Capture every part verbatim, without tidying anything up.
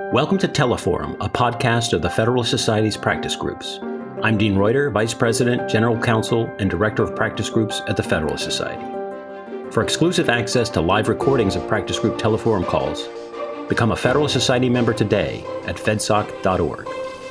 Welcome to Teleforum, a podcast of the Federalist Society's practice groups. I'm Dean Reuter, Vice President, General Counsel, and Director of Practice Groups at the Federalist Society. For exclusive access to live recordings of practice group Teleforum calls, become a Federalist Society member today at fedsoc dot org.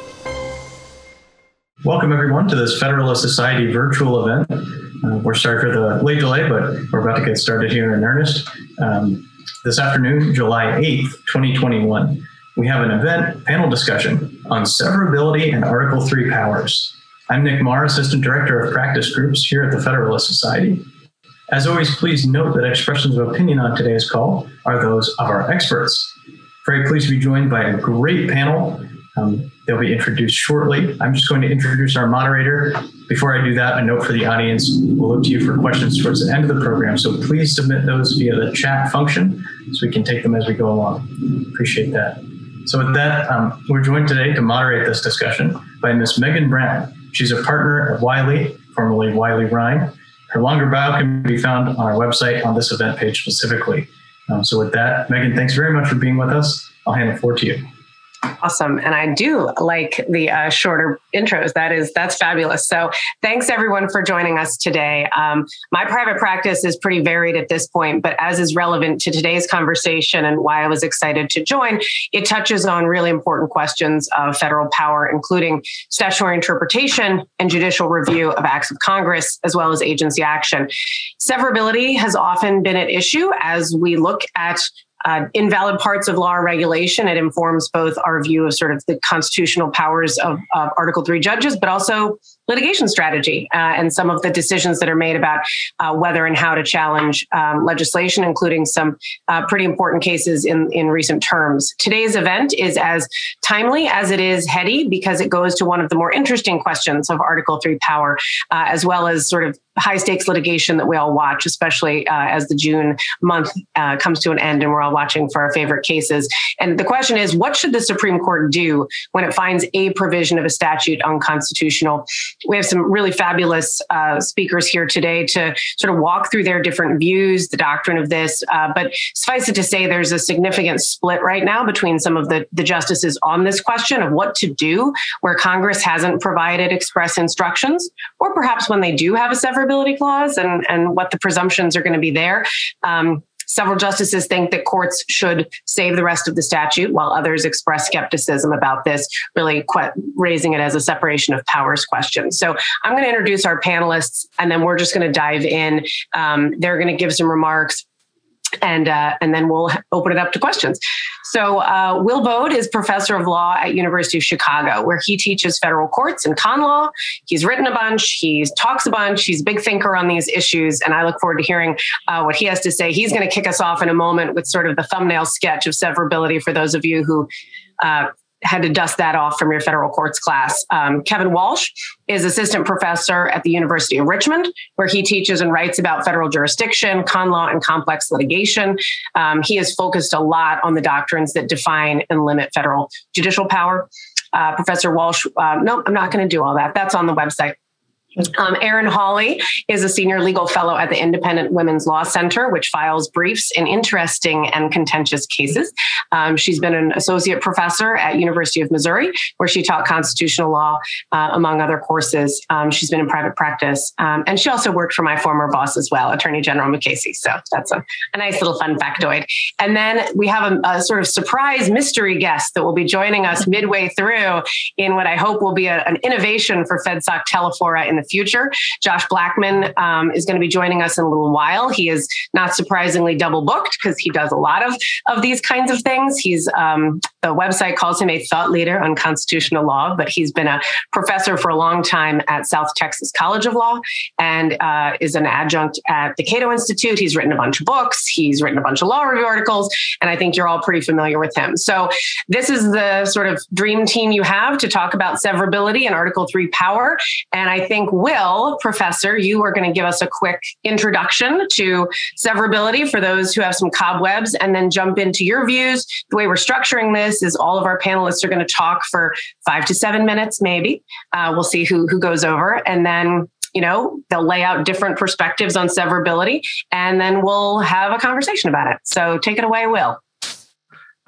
Welcome, everyone, to this Federalist Society virtual event. Uh, we're sorry for the late delay, but we're about to get started here in earnest. Um, this afternoon, July eighth, twenty twenty-one, we have an event panel discussion on severability and Article three powers. I'm Nick Marr, Assistant Director of Practice Groups here at the Federalist Society. As always, please note that expressions of opinion on today's call are those of our experts. Very pleased to be joined by a great panel. Um, they'll be introduced shortly. I'm just going to introduce our moderator. Before I do that, a note for the audience. We'll look to you for questions towards the end of the program, so please submit those via the chat function so we can take them as we go along. Appreciate that. So with that, um, we're joined today to moderate this discussion by Miz Megan Brown. She's a partner at Wiley, formerly Wiley Ryan. Her longer bio can be found on our website on this event page specifically. Um, so with that, Megan, thanks very much for being with us. I'll hand the floor to you. Awesome. And I do like the uh, shorter intros. That is, that's fabulous. So thanks everyone for joining us today. Um, my private practice is pretty varied at this point, but as is relevant to today's conversation and why I was excited to join, it touches on really important questions of federal power, including statutory interpretation and judicial review of acts of Congress, as well as agency action. Severability has often been at issue as we look at Uh, invalid parts of law or regulation. It informs both our view of sort of the constitutional powers of, of Article three judges, but also litigation strategy uh, and some of the decisions that are made about uh, whether and how to challenge um, legislation, including some uh, pretty important cases in, in recent terms. Today's event is as timely as it is heady because it goes to one of the more interesting questions of Article three power, uh, as well as sort of high stakes litigation that we all watch, especially uh, as the June month uh, comes to an end and we're all watching for our favorite cases. And the question is, what should the Supreme Court do when it finds a provision of a statute unconstitutional? We have some really fabulous uh, speakers here today to sort of walk through their different views, the doctrine of this. Uh, but suffice it to say, there's a significant split right now between some of the, the justices on this question of what to do where Congress hasn't provided express instructions, or perhaps when they do have a severability clause and, and what the presumptions are going to be there. Um, Several justices think that courts should save the rest of the statute, while others express skepticism about this, really quite raising it as a separation of powers question. So I'm going to introduce our panelists, and then we're just going to dive in. Um, they're going to give some remarks, and uh, and then we'll open it up to questions. So uh, Will Baude is professor of law at University of Chicago, where he teaches federal courts and con law. He's written a bunch. He talks a bunch. He's a big thinker on these issues, and I look forward to hearing uh, what he has to say. He's going to kick us off in a moment with sort of the thumbnail sketch of severability for those of you who uh, had to dust that off from your federal courts class. Um, Kevin Walsh is assistant professor at the University of Richmond, where he teaches and writes about federal jurisdiction, con law, and complex litigation. Um, he has focused a lot on the doctrines that define and limit federal judicial power. Uh, Professor Walsh, uh, no, I'm not going to do all that. That's on the website. Um, Erin Hawley is a senior legal fellow at the Independent Women's Law Center, which files briefs in interesting and contentious cases. Um, she's been an associate professor at University of Missouri, where she taught constitutional law, uh, among other courses. Um, she's been in private practice, um, and she also worked for my former boss as well, Attorney General Mukasey. So that's a, a nice little fun factoid. And then we have a, a sort of surprise mystery guest that will be joining us midway through in what I hope will be a, an innovation for FedSoc Telefora in the future. Josh Blackman um, is going to be joining us in a little while. He is not surprisingly double booked because he does a lot of, of these kinds of things. He's um, the website calls him a thought leader on constitutional law, but he's been a professor for a long time at South Texas College of Law and uh, is an adjunct at the Cato Institute. He's written a bunch of books. He's written a bunch of law review articles, and I think you're all pretty familiar with him. So this is the sort of dream team you have to talk about severability and Article three power. And I think Will, Professor, you are going to give us a quick introduction to severability for those who have some cobwebs, and then jump into your views. The way we're structuring this is all of our panelists are going to talk for five to seven minutes, maybe. Uh, we'll see who, who goes over, and then you know, they'll lay out different perspectives on severability, and then we'll have a conversation about it. So take it away, Will.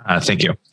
Uh, thank you.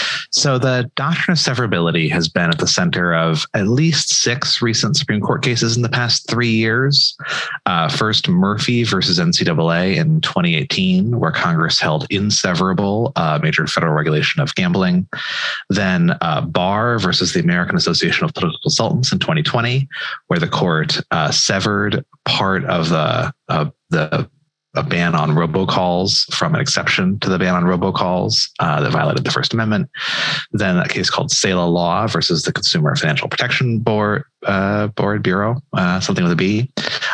So the doctrine of severability has been at the center of at least six recent Supreme Court cases in the past three years. Uh, first, Murphy versus N C double A in twenty eighteen, where Congress held inseverable uh, major federal regulation of gambling. Then uh, Barr versus the American Association of Political Consultants in twenty twenty, where the court uh, severed part of the uh, the a ban on robocalls from an exception to the ban on robocalls uh, that violated the First Amendment. Then a case called Seila Law versus the Consumer Financial Protection Board, uh, Board Bureau, uh, something with a B,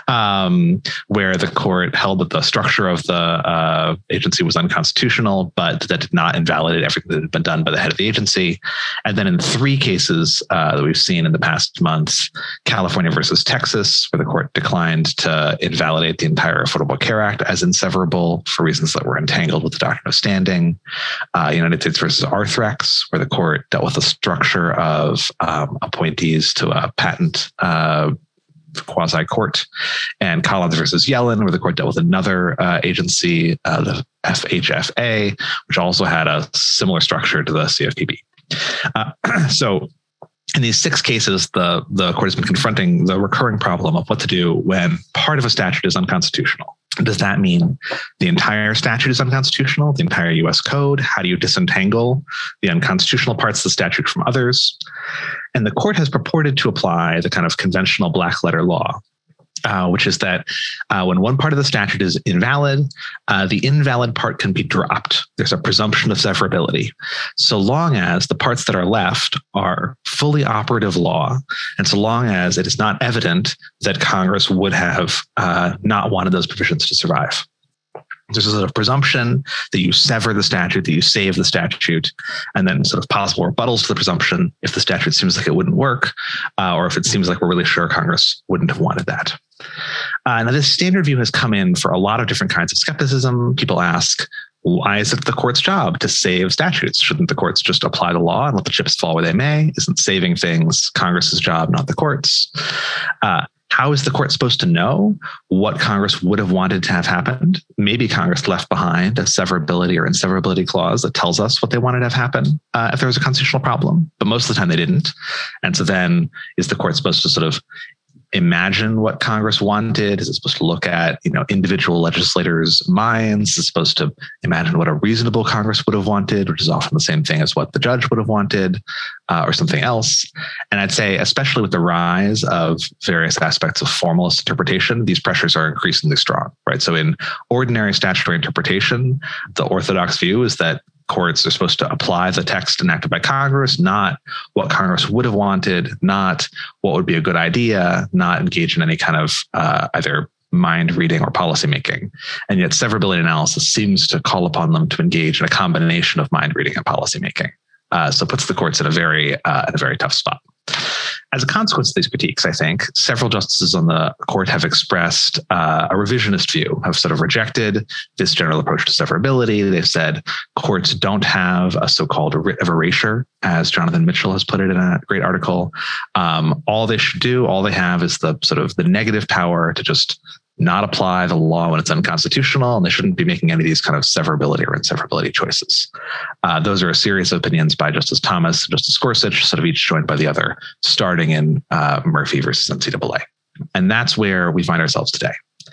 um, where the court held that the structure of the uh, agency was unconstitutional, but that did not invalidate everything that had been done by the head of the agency. And then in three cases uh, that we've seen in the past month, California versus Texas, where the court declined to invalidate the entire Affordable Care Act as inseverable for reasons that were entangled with the doctrine of standing. Uh, United States versus Arthrex, where the court dealt with the structure of um, appointees to a patent uh, quasi-court. And Collins versus Yellen, where the court dealt with another uh, agency, uh, the F H F A, which also had a similar structure to the C F P B. Uh, so in these six cases, the, the court has been confronting the recurring problem of what to do when part of a statute is unconstitutional. Does that mean the entire statute is unconstitutional, the entire U S code? How do you disentangle the unconstitutional parts of the statute from others? And the court has purported to apply the kind of conventional black letter law, uh, which is that uh, when one part of the statute is invalid, uh, the invalid part can be dropped. There's a presumption of severability, so long as the parts that are left are fully operative law, and so long as it is not evident that Congress would have uh, not wanted those provisions to survive. There's a sort of presumption that you sever the statute, that you save the statute, and then sort of possible rebuttals to the presumption if the statute seems like it wouldn't work, uh, or if it seems like we're really sure Congress wouldn't have wanted that. Uh, now, this standard view has come in for a lot of different kinds of skepticism. People ask, why is it the court's job to save statutes? Shouldn't the courts just apply the law and let the chips fall where they may? Isn't saving things Congress's job, not the court's? Uh, How is the court supposed to know what Congress would have wanted to have happened? Maybe Congress left behind a severability or inseverability clause that tells us what they wanted to have happen uh, if there was a constitutional problem, but most of the time they didn't. And so then is the court supposed to sort of imagine what Congress wanted? Is it supposed to look at, you know, individual legislators' minds? Is it supposed to imagine what a reasonable Congress would have wanted, which is often the same thing as what the judge would have wanted, uh, or something else? And I'd say, especially with the rise of various aspects of formalist interpretation, these pressures are increasingly strong, right? So in ordinary statutory interpretation, the orthodox view is that courts are supposed to apply the text enacted by Congress, not what Congress would have wanted, not what would be a good idea, not engage in any kind of uh, either mind reading or policy making. And yet severability analysis seems to call upon them to engage in a combination of mind reading and policy making. Uh, so it puts the courts in a very, uh, in a very tough spot. As a consequence of these critiques, I think several justices on the court have expressed uh, a revisionist view, have sort of rejected this general approach to severability. They've said courts don't have a so-called writ of erasure, as Jonathan Mitchell has put it in a great article. Um, all they should do, all they have is the sort of the negative power to just not apply the law when it's unconstitutional, and they shouldn't be making any of these kind of severability or inseverability choices. Uh, those are a series of opinions by Justice Thomas and Justice Gorsuch, sort of each joined by the other, starting in uh, Murphy versus N C double A. And that's where we find ourselves today.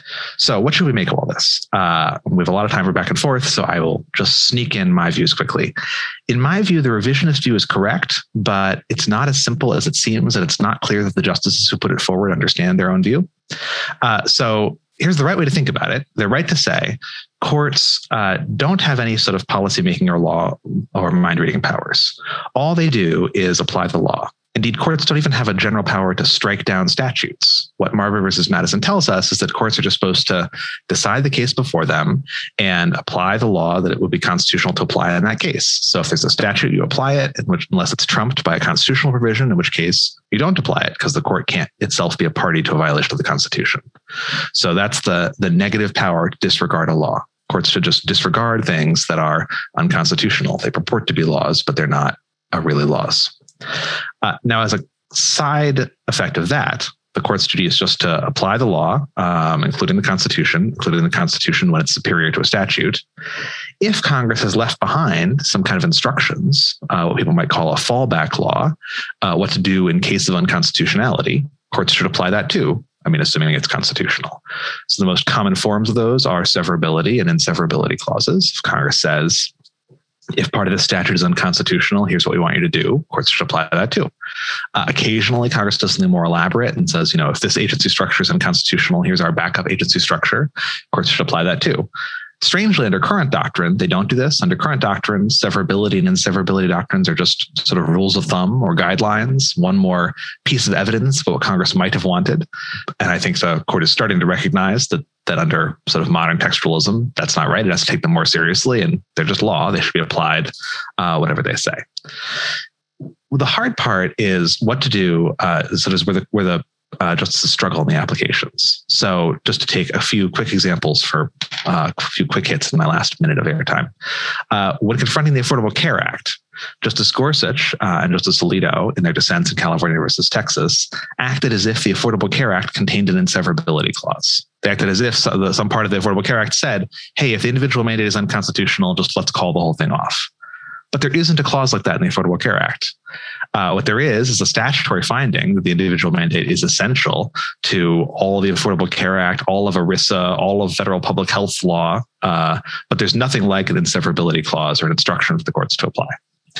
So what should we make of all this? Uh, we have a lot of time for back and forth, so I will just sneak in my views quickly. In my view, the revisionist view is correct, but it's not as simple as it seems, and it's not clear that the justices who put it forward understand their own view. Uh, so here's the right way to think about it. They're right to say courts uh, don't have any sort of policymaking or law or mind reading powers. All they do is apply the law. Indeed, courts don't even have a general power to strike down statutes. What Marbury versus Madison tells us is that courts are just supposed to decide the case before them and apply the law that it would be constitutional to apply in that case. So if there's a statute, you apply it, in which, unless it's trumped by a constitutional provision, in which case you don't apply it because the court can't itself be a party to a violation of the Constitution. So that's the, the negative power to disregard a law. Courts should just disregard things that are unconstitutional. They purport to be laws, but they're not uh, really laws. Uh, now, as a side effect of that, The court's duty is just to apply the law, um, including the Constitution, including the Constitution when it's superior to a statute. If Congress has left behind some kind of instructions, uh, what people might call a fallback law, uh, what to do in case of unconstitutionality, courts should apply that too. I mean, assuming it's constitutional. So the most common forms of those are severability and inseverability clauses. If Congress says, if part of the statute is unconstitutional, here's what we want you to do, courts should apply that too. Uh, occasionally, Congress does something more elaborate and says, you know, if this agency structure is unconstitutional, here's our backup agency structure, courts should apply that too. Strangely, under current doctrine, they don't do this. Under current doctrine, severability and inseverability doctrines are just sort of rules of thumb or guidelines, one more piece of evidence about what Congress might have wanted. And I think the court is starting to recognize that that under sort of modern textualism, that's not right. It has to take them more seriously, and they're just law. They should be applied, uh, whatever they say. Well, the hard part is what to do, uh, sort of where the where the Uh, justices struggle in the applications. So just to take a few quick examples for uh, a few quick hits in my last minute of airtime. Uh, when confronting the Affordable Care Act, Justice Gorsuch uh, and Justice Alito, in their dissents in California versus Texas, acted as if the Affordable Care Act contained an inseverability clause. They acted as if some part of the Affordable Care Act said, hey, if the individual mandate is unconstitutional, just let's call the whole thing off. But there isn't a clause like that in the Affordable Care Act. Uh, what there is is a statutory finding that the individual mandate is essential to all of the Affordable Care Act, all of ERISA, all of federal public health law, uh, but there's nothing like an inseverability clause or an instruction for the courts to apply.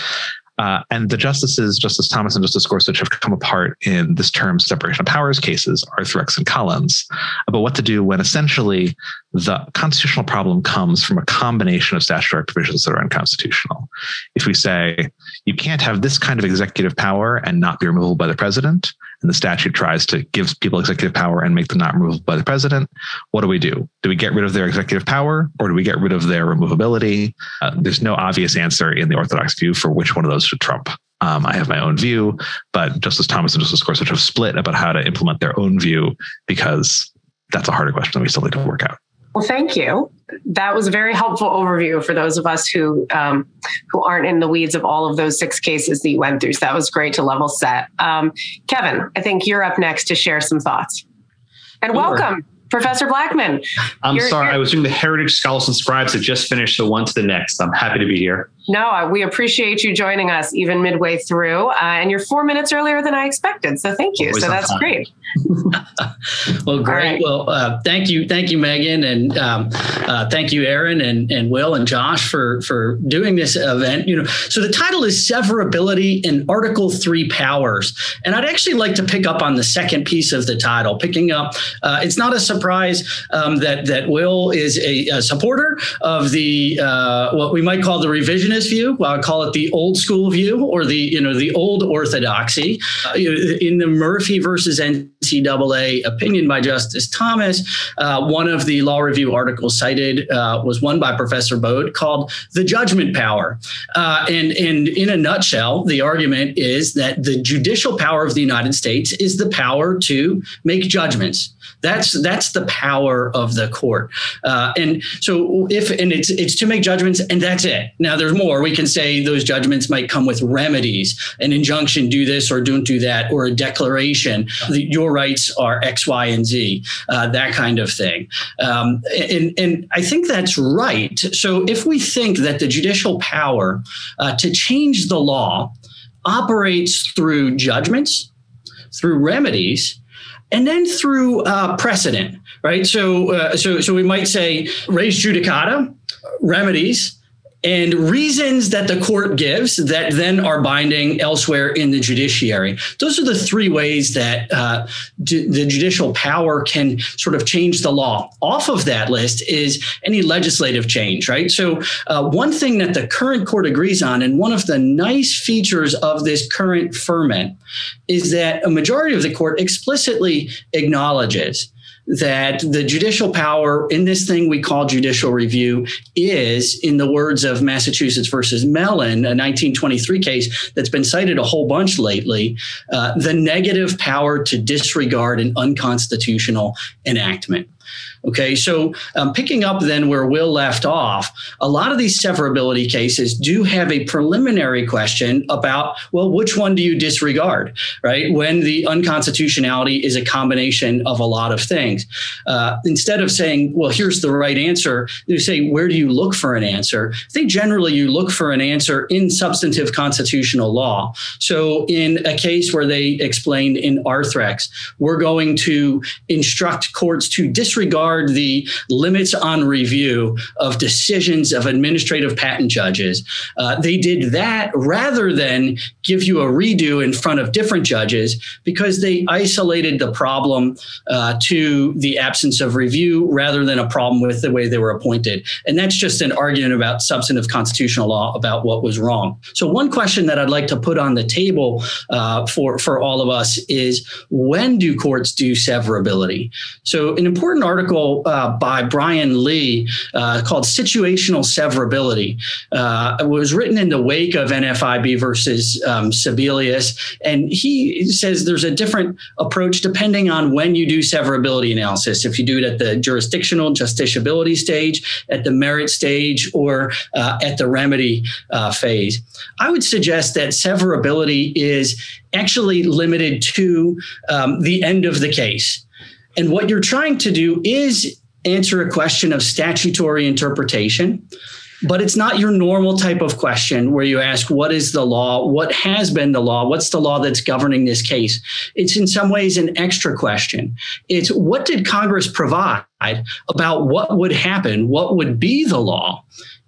Uh, and the justices, Justice Thomas and Justice Gorsuch, have come apart in this term separation of powers cases, Arthrex and Collins, about what to do when essentially the constitutional problem comes from a combination of statutory provisions that are unconstitutional. If we say you can't have this kind of executive power and not be removable by the president, and the statute tries to give people executive power and make them not removable by the president, what do we do? Do we get rid of their executive power, or do we get rid of their removability? Uh, there's no obvious answer in the orthodox view for which one of those should trump. Um, I have my own view, but Justice Thomas and Justice Gorsuch have split about how to implement their own view, because that's a harder question that we still need to work out. Well, thank you. That was a very helpful overview for those of us who um, who aren't in the weeds of all of those six cases that you went through. So that was great to level set. Um, Kevin, I think you're up next to share some thoughts. And sure. Welcome, Professor Blackman. I'm you're, sorry, you're, I was doing the Heritage Scholars and Scribes that just finished, so one to the next. I'm happy to be here. No, we appreciate you joining us even midway through. Uh, and you're four minutes earlier than I expected. So thank you. Always so that's time. Great. Well, great. Right. Well, uh, thank you. Thank you, Megan. And um, uh, thank you, Aaron and, and Will and Josh for, for doing this event. You know, so the title is Severability in Article three Powers. And I'd actually like to pick up on the second piece of the title, picking up. Uh, it's not a surprise um, that, that Will is a, a supporter of the uh, what we might call the revisionist view. Well, I call it the old school view, or the, you know, the old orthodoxy. Uh, in the Murphy versus N C double A opinion by Justice Thomas, uh, one of the law review articles cited uh, was one by Professor Bode called The Judgment Power. Uh, and, and in a nutshell, the argument is that the judicial power of the United States is the power to make judgments. That's that's the power of the court, uh, and so if and it's it's to make judgments, and that's it. Now there's more. We can say those judgments might come with remedies, an injunction, do this or don't do that, or a declaration, your rights are X, Y, and Z, uh, that kind of thing. Um, and and I think that's right. So if we think that the judicial power uh, to change the law operates through judgments, through remedies, and then through uh, precedent, right? So, uh, so, so we might say res judicata, remedies, and reasons that the court gives that then are binding elsewhere in the judiciary. Those are the three ways that uh, d- the judicial power can sort of change the law. Off of that list is any legislative change, right? So uh, one thing that the current court agrees on, and one of the nice features of this current ferment, is that a majority of the court explicitly acknowledges that the judicial power in this thing we call judicial review is, in the words of Massachusetts versus Mellon, a nineteen twenty-three case that's been cited a whole bunch lately, uh, the negative power to disregard an unconstitutional enactment. Okay, so um, picking up then where Will left off, a lot of these severability cases do have a preliminary question about, well, which one do you disregard, right? When the unconstitutionality is a combination of a lot of things. Uh, instead of saying, well, here's the right answer, you say, where do you look for an answer? I think generally you look for an answer in substantive constitutional law. So in a case where they explained in Arthrex, we're going to instruct courts to disregard the limits on review of decisions of administrative patent judges. Uh, they did that rather than give you a redo in front of different judges because they isolated the problem uh, to the absence of review rather than a problem with the way they were appointed. And that's just an argument about substantive constitutional law about what was wrong. So one question that I'd like to put on the table uh, for, for all of us is, when do courts do severability? So an important article Uh, by Brian Lee uh, called Situational Severability. Uh, it was written in the wake of N F I B versus um, Sebelius. And he says there's a different approach depending on when you do severability analysis. If you do it at the jurisdictional justiciability stage, at the merit stage, or uh, at the remedy uh, phase. I would suggest that severability is actually limited to um, the end of the case. And what you're trying to do is answer a question of statutory interpretation, but it's not your normal type of question where you ask, what is the law? What has been the law? What's the law that's governing this case? It's in some ways an extra question. It's, what did Congress provide about what would happen? What would be the law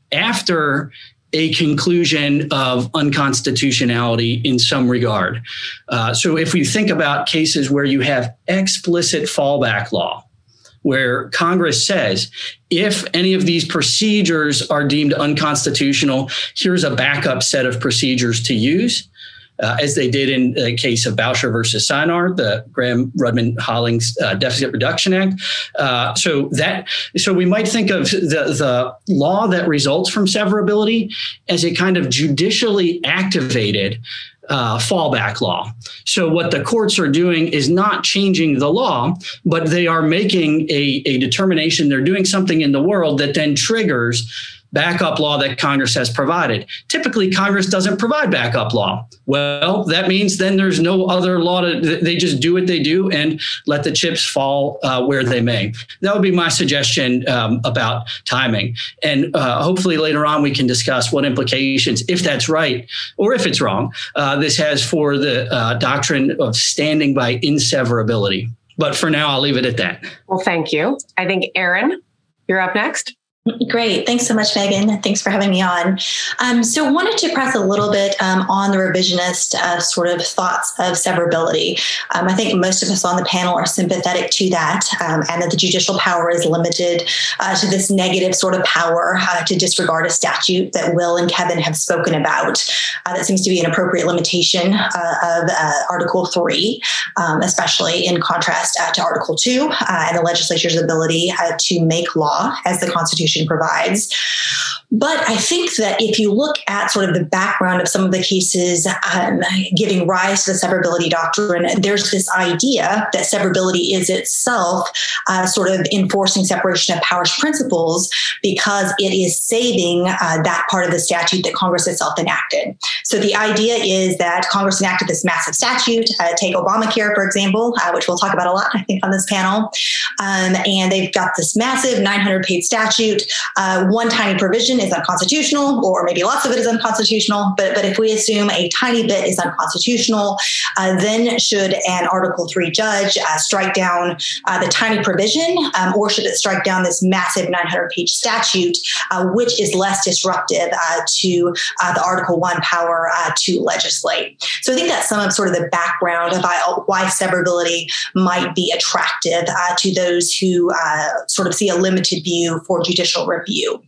after a conclusion of unconstitutionality in some regard? Uh, so if we think about cases where you have explicit fallback law, where Congress says, if any of these procedures are deemed unconstitutional, here's a backup set of procedures to use, uh, as they did in the case of Boucher versus Sinar, the Graham-Rudman-Hollings uh, Deficit Reduction Act. Uh, so that, so we might think of the, the law that results from severability as a kind of judicially activated Uh, fallback law. So what the courts are doing is not changing the law, but they are making a, a determination. They're doing something in the world that then triggers backup law that Congress has provided. Typically, Congress doesn't provide backup law. Well, that means then there's no other law to, they just do what they do and let the chips fall uh, where they may. That would be my suggestion um, about timing. And uh, hopefully later on, we can discuss what implications, if that's right, or if it's wrong, uh, this has for the uh, doctrine of standing by inseverability. But for now, I'll leave it at that. Well, thank you. I think, Erin, you're up next. Great. Thanks so much, Megan. Thanks for having me on. Um, so wanted to press a little bit um, on the revisionist uh, sort of thoughts of severability. Um, I think most of us on the panel are sympathetic to that, um, and that the judicial power is limited uh, to this negative sort of power uh, to disregard a statute that Will and Kevin have spoken about. Uh, that seems to be an appropriate limitation uh, of uh, Article three, um, especially in contrast uh, to Article two uh, and the legislature's ability uh, to make law as the Constitution provides. But I think that if you look at sort of the background of some of the cases um, giving rise to the severability doctrine, there's this idea that severability is itself uh, sort of enforcing separation of powers principles because it is saving uh, that part of the statute that Congress itself enacted. So the idea is that Congress enacted this massive statute, uh, take Obamacare, for example, uh, which we'll talk about a lot, I think, on this panel. Um, and they've got this massive nine hundred page statute. Uh, one tiny provision is unconstitutional, or maybe lots of it is unconstitutional. But, but if we assume a tiny bit is unconstitutional, uh, then should an Article three judge uh, strike down uh, the tiny provision, um, or should it strike down this massive nine hundred page statute, uh, which is less disruptive uh, to uh, the Article one power uh, to legislate? So I think that's some of sort of the background of why severability might be attractive uh, to those who uh, sort of see a limited view for judicial review.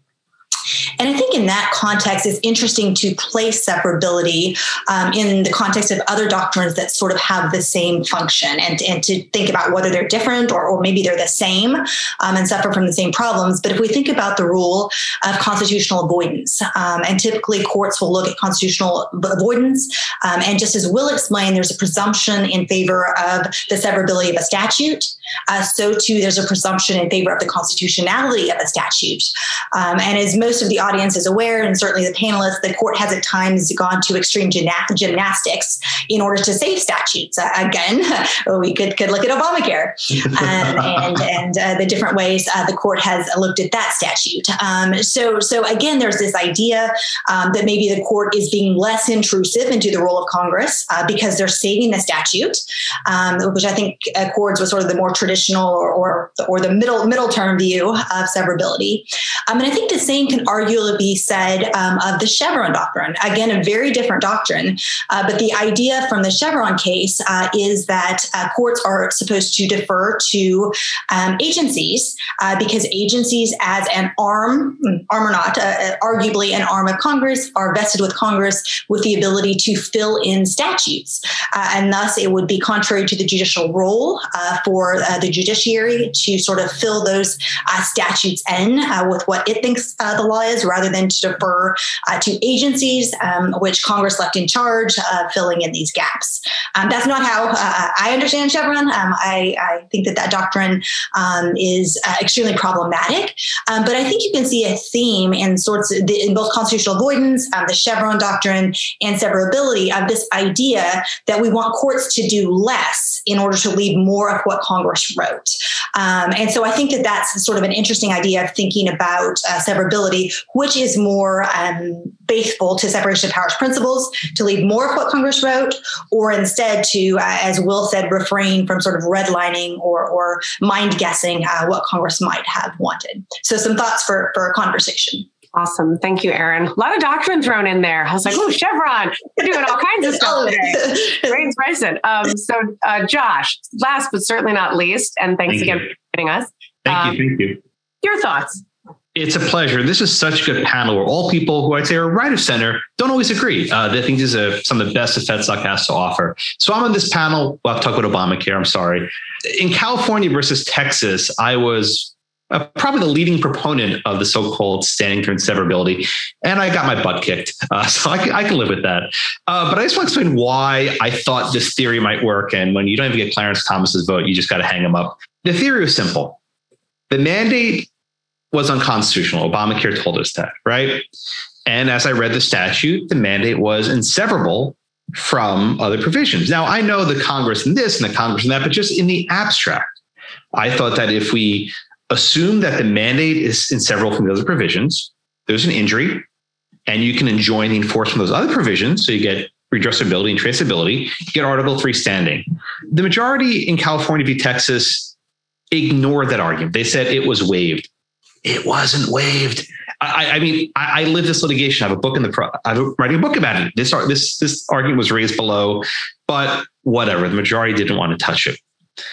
And I think in that context, it's interesting to place severability um, in the context of other doctrines that sort of have the same function, and, and to think about whether they're different or, or maybe they're the same um, and suffer from the same problems. But if we think about the rule of constitutional avoidance, um, and typically courts will look at constitutional avoidance, um, and just as Will explained, there's a presumption in favor of the severability of a statute. Uh, so too, there's a presumption in favor of the constitutionality of a statute. Um, and as most of the audience is aware, and certainly the panelists, the court has at times gone to extreme gymna- gymnastics in order to save statutes. Uh, again, we could, could look at Obamacare um, and, and uh, the different ways uh, the court has looked at that statute. Um, so, so again, there's this idea um, that maybe the court is being less intrusive into the role of Congress uh, because they're saving the statute, um, which I think accords with sort of the more traditional or or, or the middle middle term view of severability. Um, and I think the same can arguably be said um, of the Chevron doctrine. Again, a very different doctrine, uh, but the idea from the Chevron case uh, is that uh, courts are supposed to defer to um, agencies uh, because agencies as an arm, arm or not, uh, arguably an arm of Congress, are vested with Congress with the ability to fill in statutes. Uh, and thus it would be contrary to the judicial role uh, for uh, the judiciary to sort of fill those uh, statutes in uh, with what it thinks uh, the law is, rather than to defer uh, to agencies, um, which Congress left in charge of filling in these gaps. Um, that's not how uh, I understand Chevron. Um, I, I think that that doctrine um, is uh, extremely problematic. Um, but I think you can see a theme in sorts of the, in both constitutional avoidance, um, the Chevron doctrine, and severability of this idea that we want courts to do less in order to leave more of what Congress wrote. Um, and so I think that that's sort of an interesting idea of thinking about uh, severability, which is more um, faithful to separation of powers principles, to leave more of what Congress wrote, or instead to, uh, as Will said, refrain from sort of redlining or, or mind guessing uh, what Congress might have wanted. So some thoughts for, for a conversation. Awesome. Thank you, Erin. A lot of doctrine thrown in there. I was like, oh, Chevron, we're doing all kinds of stuff today. Brains racing. Um, so, uh, Josh, last but certainly not least, and thanks thank again you. for joining us. Thank um, you. Thank you. Your thoughts? It's a pleasure. This is such a good panel where all people who I'd say are right of center don't always agree. Uh, they think these are some of the best that FedSoc has to offer. So I'm on this panel. Well, I'll talk about Obamacare. I'm sorry. In California versus Texas, I was Uh, probably the leading proponent of the so-called standing through severability, and I got my butt kicked. Uh, so I can, I can live with that. Uh, but I just want to explain why I thought this theory might work. And when you don't even get Clarence Thomas's vote, you just got to hang him up. The theory was simple. The mandate was unconstitutional. Obamacare told us that, right? And as I read the statute, the mandate was inseverable from other provisions. Now, I know the Congress and this and the Congress and that, but just in the abstract, I thought that if we assume that the mandate is inseverable from the other provisions, there's an injury, and you can enjoin the enforcement of those other provisions. So you get redressability and traceability, you get Article three standing. The majority in California v. Texas ignored that argument. They said it was waived. It wasn't waived. I, I mean, I, I live this litigation. I have a book in the pro. I'm writing a book about it. This this this argument was raised below, but whatever. The majority didn't want to touch it.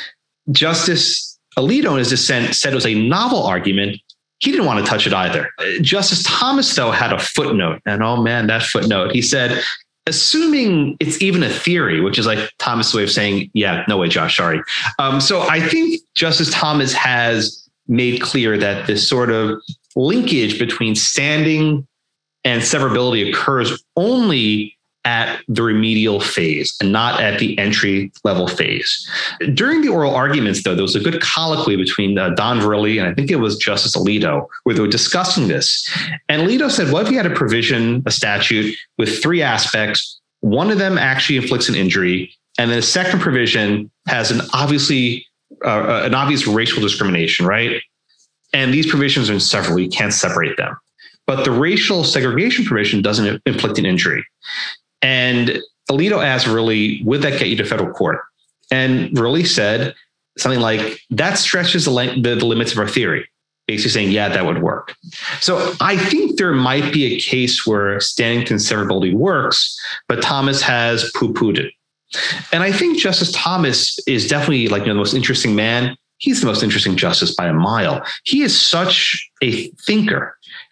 Justice Alito in his dissent said it was a novel argument. He didn't want to touch it either. Justice Thomas, though, had a footnote. And oh, man, that footnote. He said, assuming it's even a theory, which is like Thomas' way of saying, yeah, no way, Josh, sorry. Um, so I think Justice Thomas has made clear that this sort of linkage between standing and severability occurs only at the remedial phase and not at the entry level phase. During the oral arguments, though, there was a good colloquy between uh, Don Verrilli and I think it was Justice Alito, where they were discussing this. And Alito said, what if you had a provision, a statute with three aspects? One of them actually inflicts an injury, and then the second provision has an obviously uh, an obvious racial discrimination, right? And these provisions are inseparable. You can't separate them. But the racial segregation provision doesn't inflict an injury. And Alito asked, really, would that get you to federal court? And really said something like, that stretches the, the, the limits of our theory, basically saying, yeah, that would work. So I think there might be a case where standing to severability works, but Thomas has poo-pooed it. And I think Justice Thomas is definitely like, you know, the most interesting man. He's the most interesting justice by a mile. He is such a thinker.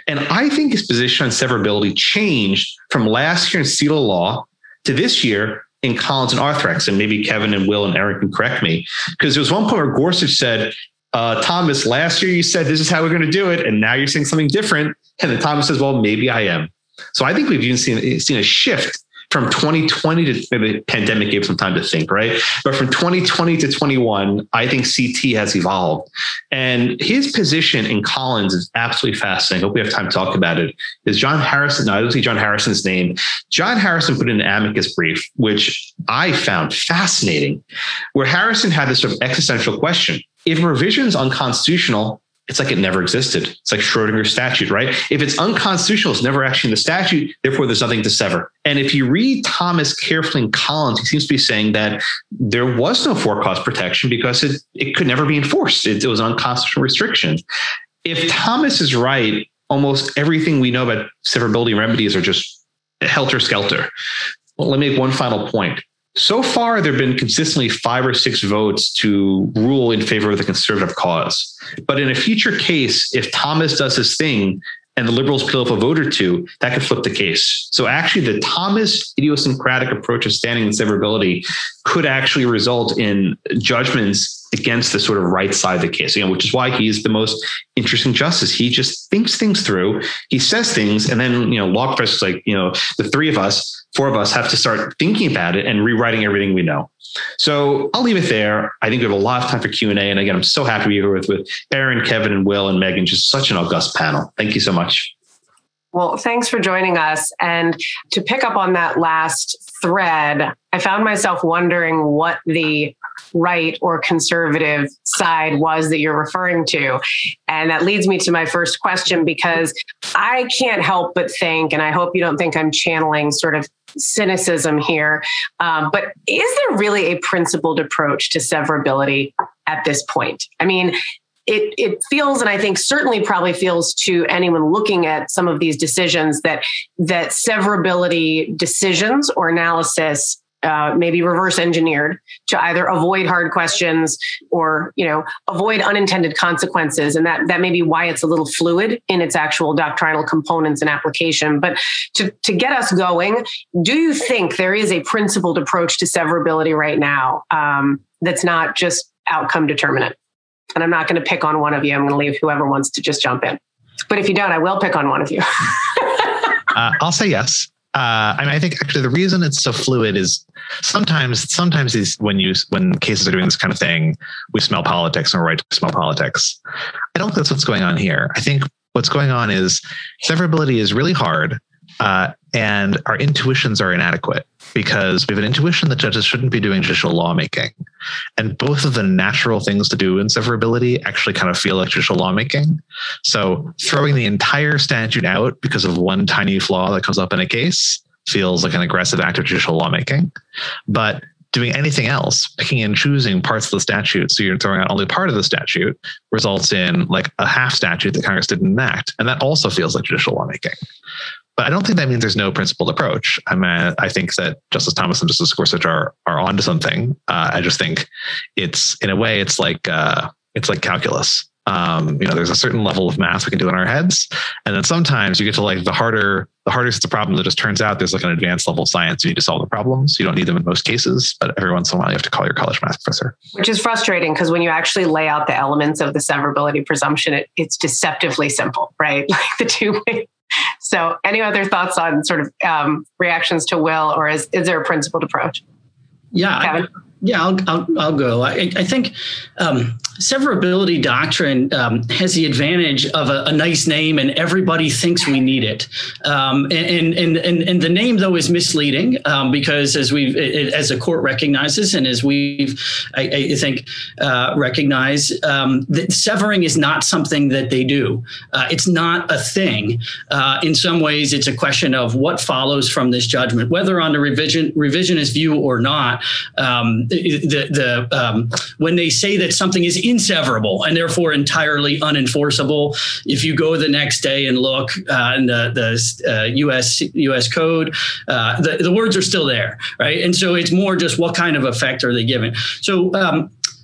And I think his position on severability changed from last year in Seattle law to this year in Collins and Arthrex. And maybe Kevin and Will and Eric can correct me, because there was one point where Gorsuch said, uh, Thomas, last year you said this is how we're going to do it, and now you're saying something different. And then Thomas says, well, maybe I am. So I think we've even seen, seen a shift from twenty twenty to, maybe the pandemic gave some time to think, right? But from twenty twenty to twenty-one, I think C T has evolved. And his position in Collins is absolutely fascinating. I hope we have time to talk about it. Is John Harrison, no, I don't see John Harrison's name. John Harrison put in an amicus brief, which I found fascinating, where Harrison had this sort of existential question. If a revision is unconstitutional, it's like it never existed. It's like Schrodinger's statute, right? If it's unconstitutional, it's never actually in the statute. Therefore, there's nothing to sever. And if you read Thomas carefully in Collins, he seems to be saying that there was no for-cause protection because it, it could never be enforced. It, it was an unconstitutional restriction. If Thomas is right, almost everything we know about severability remedies are just helter-skelter. Well, let me make one final point. So far, there have been consistently five or six votes to rule in favor of the conservative cause. But in a future case, if Thomas does his thing and the liberals peel up a vote or two, that could flip the case. So actually, the Thomas idiosyncratic approach of standing and severability could actually result in judgments against the sort of right side of the case, you know, which is why he's the most interesting justice. He just thinks things through. He says things, and then, you know, law professors like, you know, the three of us, four of us have to start thinking about it and rewriting everything we know. So I'll leave it there. I think we have a lot of time for Q and A. And again, I'm so happy to be here with, with Aaron, Kevin, and Will, and Megan. Just such an august panel. Thank you so much. Well, thanks for joining us. And to pick up on that last thread, I found myself wondering what the right or conservative side was that you're referring to. And that leads me to my first question, because I can't help but think, and I hope you don't think I'm channeling sort of cynicism here, um, but is there really a principled approach to severability at this point? I mean, It, it feels, and I think certainly probably feels to anyone looking at some of these decisions, that that severability decisions or analysis uh, may be reverse engineered to either avoid hard questions or, you know, avoid unintended consequences. And that, that may be why it's a little fluid in its actual doctrinal components and application. But to, to get us going, do you think there is a principled approach to severability right now um, that's not just outcome determinant? And I'm not going to pick on one of you. I'm going to leave whoever wants to just jump in. But if you don't, I will pick on one of you. uh, I'll say yes. Uh, I mean, I think actually the reason it's so fluid is sometimes, sometimes these, when you, when cases are doing this kind of thing, we smell politics and we're right to smell politics. I don't think that's what's going on here. I think what's going on is severability is really hard. Uh, and our intuitions are inadequate because we have an intuition that judges shouldn't be doing judicial lawmaking. And both of the natural things to do in severability actually kind of feel like judicial lawmaking. So throwing the entire statute out because of one tiny flaw that comes up in a case feels like an aggressive act of judicial lawmaking. But doing anything else, picking and choosing parts of the statute, so you're throwing out only part of the statute, results in like a half statute that Congress didn't enact. And that also feels like judicial lawmaking. But I don't think that means there's no principled approach. I mean, I think that Justice Thomas and Justice Gorsuch are are onto something. Uh, I just think it's, in a way, it's like uh, it's like calculus. Um, you know, there's a certain level of math we can do in our heads, and then sometimes you get to like the harder, the harder it's the problem. That just turns out there's like an advanced level of science. You need to solve the problems. You don't need them in most cases, but every once in a while you have to call your college math professor. Which is frustrating because when you actually lay out the elements of the severability presumption, it, it's deceptively simple, right? Like the two ways. So any other thoughts on sort of um, reactions to Will, or is, is there a principled approach? Yeah, Kevin? I, yeah, I'll, I'll, I'll go. I, I think um, severability doctrine um, has the advantage of a, a nice name, and everybody thinks we need it. Um, and, and, and, and the name, though, is misleading um, because as we've, it, as the court recognizes, and as we've, I, I think, uh, recognize, um, that severing is not something that they do. Uh, it's not a thing. Uh, in some ways, it's a question of what follows from this judgment, whether on the revision revisionist view or not. Um, The, the um, when they say that something is inseverable and therefore entirely unenforceable, if you go the next day and look uh, in the, the uh, U S U S code, uh, the, the words are still there, right? And so it's more just what kind of effect are they giving? So um,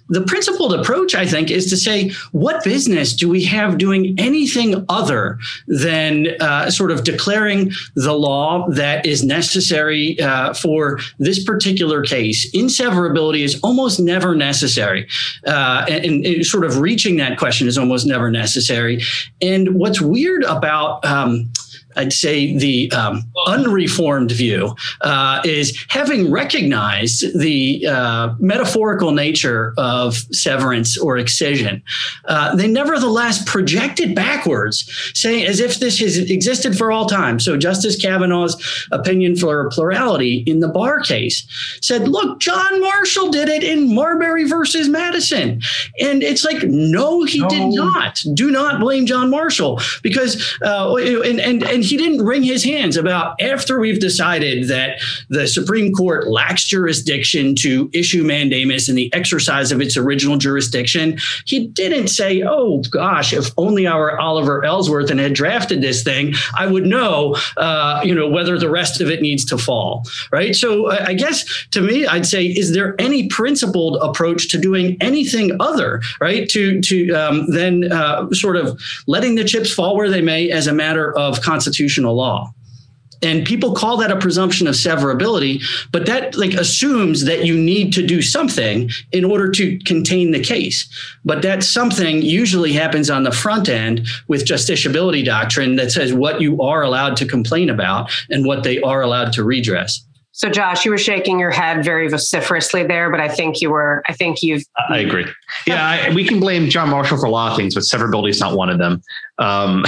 the principled approach, I think, is to say, what business do we have doing anything other than uh, sort of declaring the law that is necessary uh, for this particular case? Inseverability is almost never necessary. Uh, and, and sort of reaching that question is almost never necessary. And what's weird about um, I'd say the um, unreformed view uh, is having recognized the uh, metaphorical nature of severance or excision, uh, they nevertheless projected backwards, saying as if this has existed for all time. So Justice Kavanaugh's opinion for plurality in the Barr case said, look, John Marshall did it in Marbury versus Madison. And it's like, no, he no. did not. Do not blame John Marshall, because uh, and, and, and he didn't wring his hands about after we've decided that the Supreme Court lacks jurisdiction to issue mandamus in the exercise of its original jurisdiction. He didn't say, oh, gosh, if only our Oliver Ellsworth had drafted this thing, I would know, uh, you know, whether the rest of it needs to fall. Right. So I guess to me, I'd say, is there any principled approach to doing anything other, right, to to um, then uh, sort of letting the chips fall where they may as a matter of constitutional law? And people call that a presumption of severability, but that like assumes that you need to do something in order to contain the case. But that something usually happens on the front end with justiciability doctrine that says what you are allowed to complain about and what they are allowed to redress. So, Josh, you were shaking your head very vociferously there, but I think you were, I think you've. I agree. Yeah, I, we can blame John Marshall for a lot of things, but severability is not one of them. Um,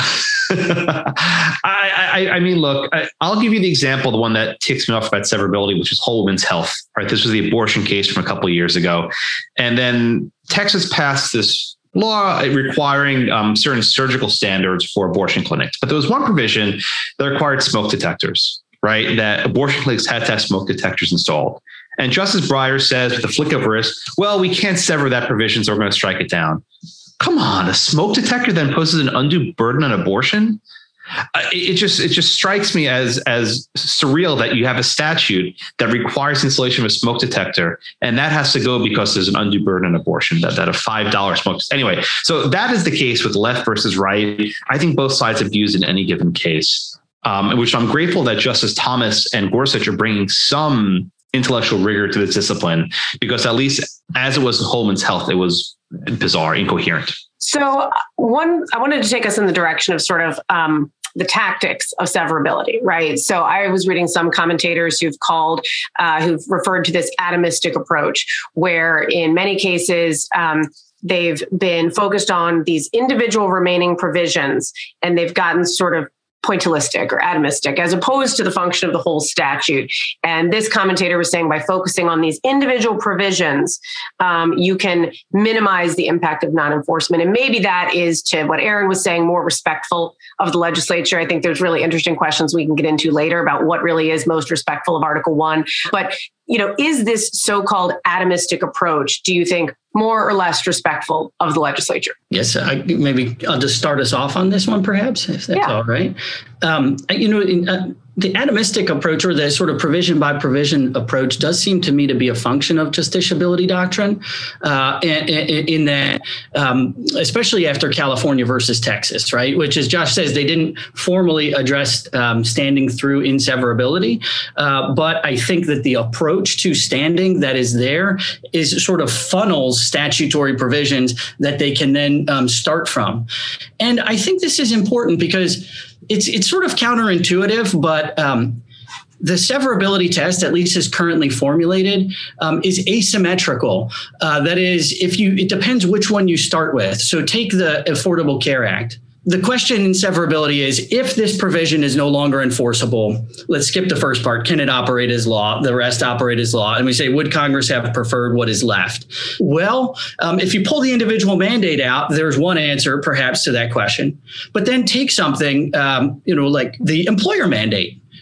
I, I, I mean, look, I, I'll give you the example, the one that ticks me off about severability, which is Whole Women's Health, right? This was the abortion case from a couple of years ago. And then Texas passed this law requiring um, certain surgical standards for abortion clinics. But there was one provision that required smoke detectors, right? That abortion clinics had to have smoke detectors installed. And Justice Breyer says with a flick of wrist, well, we can't sever that provision, so we're going to strike it down. Come on, a smoke detector then poses an undue burden on abortion? Uh, it, it just it just strikes me as as surreal that you have a statute that requires installation of a smoke detector, and that has to go because there's an undue burden on abortion, that, that a five dollar smoke. Anyway, so that is the case with left versus right. I think both sides have used in any given case. Um, which I'm grateful that Justice Thomas and Gorsuch are bringing some intellectual rigor to this discipline, because at least as it was in Whole Women's Health, it was bizarre, incoherent. So one, I wanted to take us in the direction of sort of um, the tactics of severability, right? So I was reading some commentators who've called, uh, who've referred to this atomistic approach, where in many cases, um, they've been focused on these individual remaining provisions, and they've gotten sort of pointillistic or atomistic, as opposed to the function of the whole statute. And this commentator was saying by focusing on these individual provisions, um, you can minimize the impact of non-enforcement. And maybe that is, to what Aaron was saying, more respectful of the legislature. I think there's really interesting questions we can get into later about what really is most respectful of Article One. But, you know, is this so-called atomistic approach, do you think, more or less respectful of the legislature? Yes, I, maybe I'll just start us off on this one, perhaps, if that's yeah. all right. Um, you know, in, uh, the atomistic approach, or the sort of provision by provision approach, does seem to me to be a function of justiciability doctrine, uh, in, in that, um, especially after California versus Texas, right? Which, as Josh says, they didn't formally address um, standing through inseverability, uh, but I think that the approach to standing that is there is sort of funnels statutory provisions that they can then um, start from. And I think this is important because It's it's sort of counterintuitive, but um, the severability test, at least as currently formulated, um, is asymmetrical. Uh, that is, if you it depends which one you start with. So take the Affordable Care Act. The question in severability is, if this provision is no longer enforceable, let's skip the first part. Can it operate as law? The rest operate as law. And we say, would Congress have preferred what is left? Well, um, if you pull the individual mandate out, there's one answer perhaps to that question. But then take something, um, you know, like the employer mandate.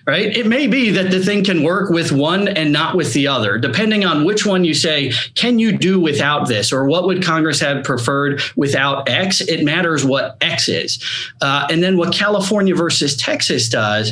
right? It may be that the thing can work with one and not with the other, depending on which one you say, can you do without this? Or what would Congress have preferred without X? It matters what X is. Uh, and then what California versus Texas does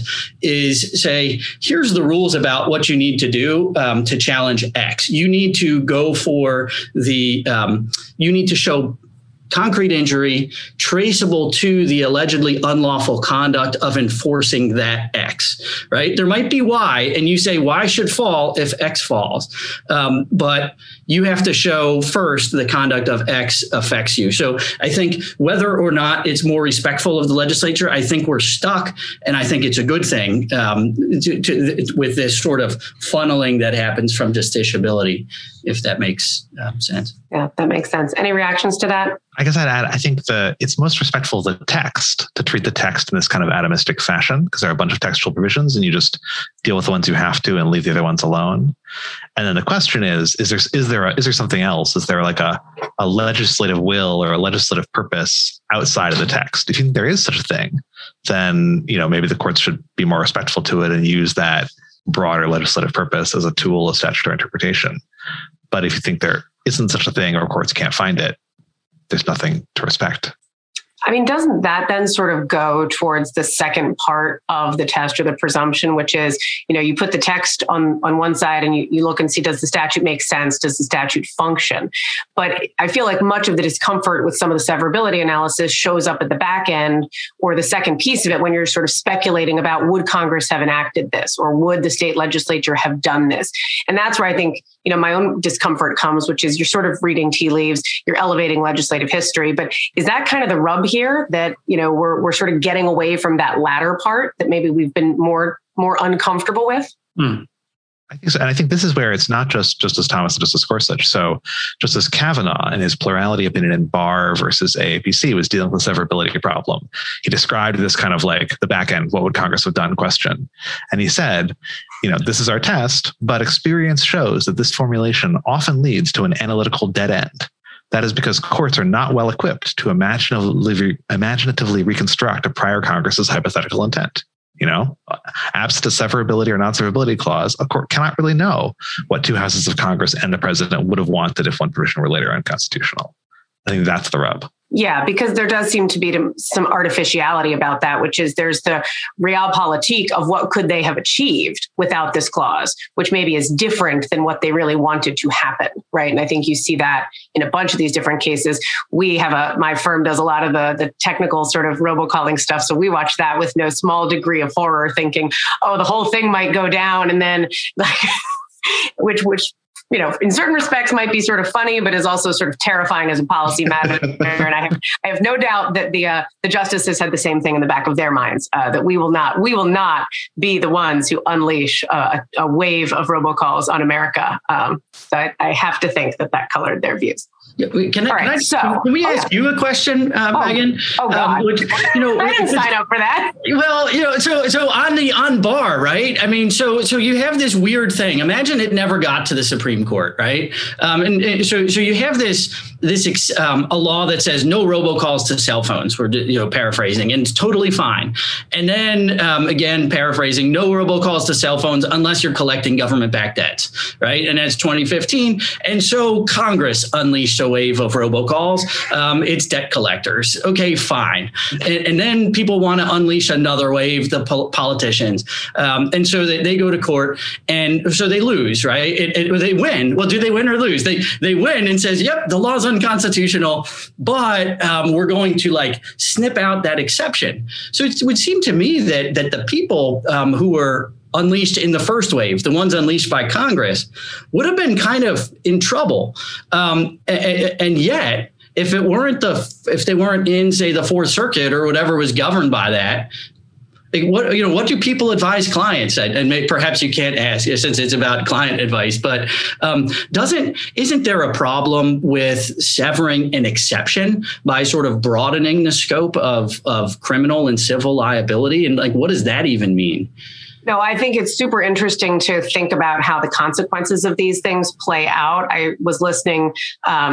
is say, here's the rules about what you need to do um, to challenge X. You need to go for the, um, you need to show concrete injury traceable to the allegedly unlawful conduct of enforcing that X, right? There might be Y, and you say Y should fall if X falls. Um, but you have to show first the conduct of X affects you. So I think whether or not it's more respectful of the legislature, I think we're stuck. And I think it's a good thing um, to, to, with this sort of funneling that happens from justiciability, if that makes um, sense. Yeah, that makes sense. Any reactions to that? I guess I'd add, I think the it's most respectful of the text to treat the text in this kind of atomistic fashion, because there are a bunch of textual provisions and you just deal with the ones you have to and leave the other ones alone. And then the question is, is there is there a, is there something else? Is there like a, a legislative will or a legislative purpose outside of the text? If you think there is such a thing, then, you know, maybe the courts should be more respectful to it and use that broader legislative purpose as a tool of statutory interpretation. But if you think there isn't such a thing or courts can't find it, there's nothing to respect. I mean, doesn't that then sort of go towards the second part of the test or the presumption, which is, you know, you put the text on, on one side and you, you look and see, does the statute make sense? Does the statute function? But I feel like much of the discomfort with some of the severability analysis shows up at the back end or the second piece of it when you're sort of speculating about, would Congress have enacted this or would the state legislature have done this? And that's where I think, you know, my own discomfort comes, which is you're sort of reading tea leaves, you're elevating legislative history. But is that kind of the rub here that, you know, we're we're sort of getting away from that latter part that maybe we've been more more uncomfortable with? Hmm. I think so. And I think this is where it's not just Justice Thomas and Justice Gorsuch. So Justice Kavanaugh, in his plurality opinion in Barr versus A A P C, was dealing with the severability problem. He described this kind of like the back end, what would Congress have done question. And he said, you know, this is our test, but experience shows that this formulation often leads to an analytical dead end. That is because courts are not well equipped to imaginatively, imaginatively reconstruct a prior Congress's hypothetical intent. You know, absent a severability or non-severability clause, a court cannot really know what two houses of Congress and the president would have wanted if one provision were later unconstitutional. I think that's the rub. Yeah, because there does seem to be some artificiality about that, which is there's the realpolitik of what could they have achieved without this clause, which maybe is different than what they really wanted to happen, right? And I think you see that in a bunch of these different cases. We have a, my firm does a lot of the, the technical sort of robocalling stuff. So we watch that with no small degree of horror thinking, oh, the whole thing might go down. And then like, which, which, you know, in certain respects might be sort of funny, but is also sort of terrifying as a policy matter. And I have, I have no doubt that the uh, the justices had the same thing in the back of their minds, uh, that we will not we will not be the ones who unleash uh, a, a wave of robocalls on America. Um, so I, I have to think that that colored their views. Yeah, can, I, right, can, I, so, can we oh, ask yeah. you a question, uh, oh, Megan? Oh God! Um, which, you know, I didn't sign up for that. Well, you know, so so on the on Barr, right? I mean, so so you have this weird thing. Imagine it never got to the Supreme Court, right? Um, and, and so so you have this this um, a law that says no robocalls to cell phones. We're you know paraphrasing, and it's totally fine. And then um, again, paraphrasing, no robocalls to cell phones unless you're collecting government-backed debts, right? And that's twenty fifteen. And so Congress unleashed a wave of robocalls. calls, um, it's debt collectors. Okay, fine. And, and then people want to unleash another wave, the pol- politicians. Um, and so they, they go to court and so they lose, right? It, it, they win. Well, do they win or lose? They they win and says, yep, the law's unconstitutional, but um, we're going to like snip out that exception. So it would seem to me that, that the people um, who were unleashed in the first wave, the ones unleashed by Congress, would have been kind of in trouble. Um, and, and yet, if it weren't the, if they weren't in, say, the Fourth Circuit or whatever was governed by that, like what you know, what do people advise clients? And, and may, perhaps you can't ask since it's about client advice, but um, doesn't isn't there a problem with severing an exception by sort of broadening the scope of of criminal and civil liability? And like, what does that even mean? No, I think it's super interesting to think about how the consequences of these things play out. I was listening um,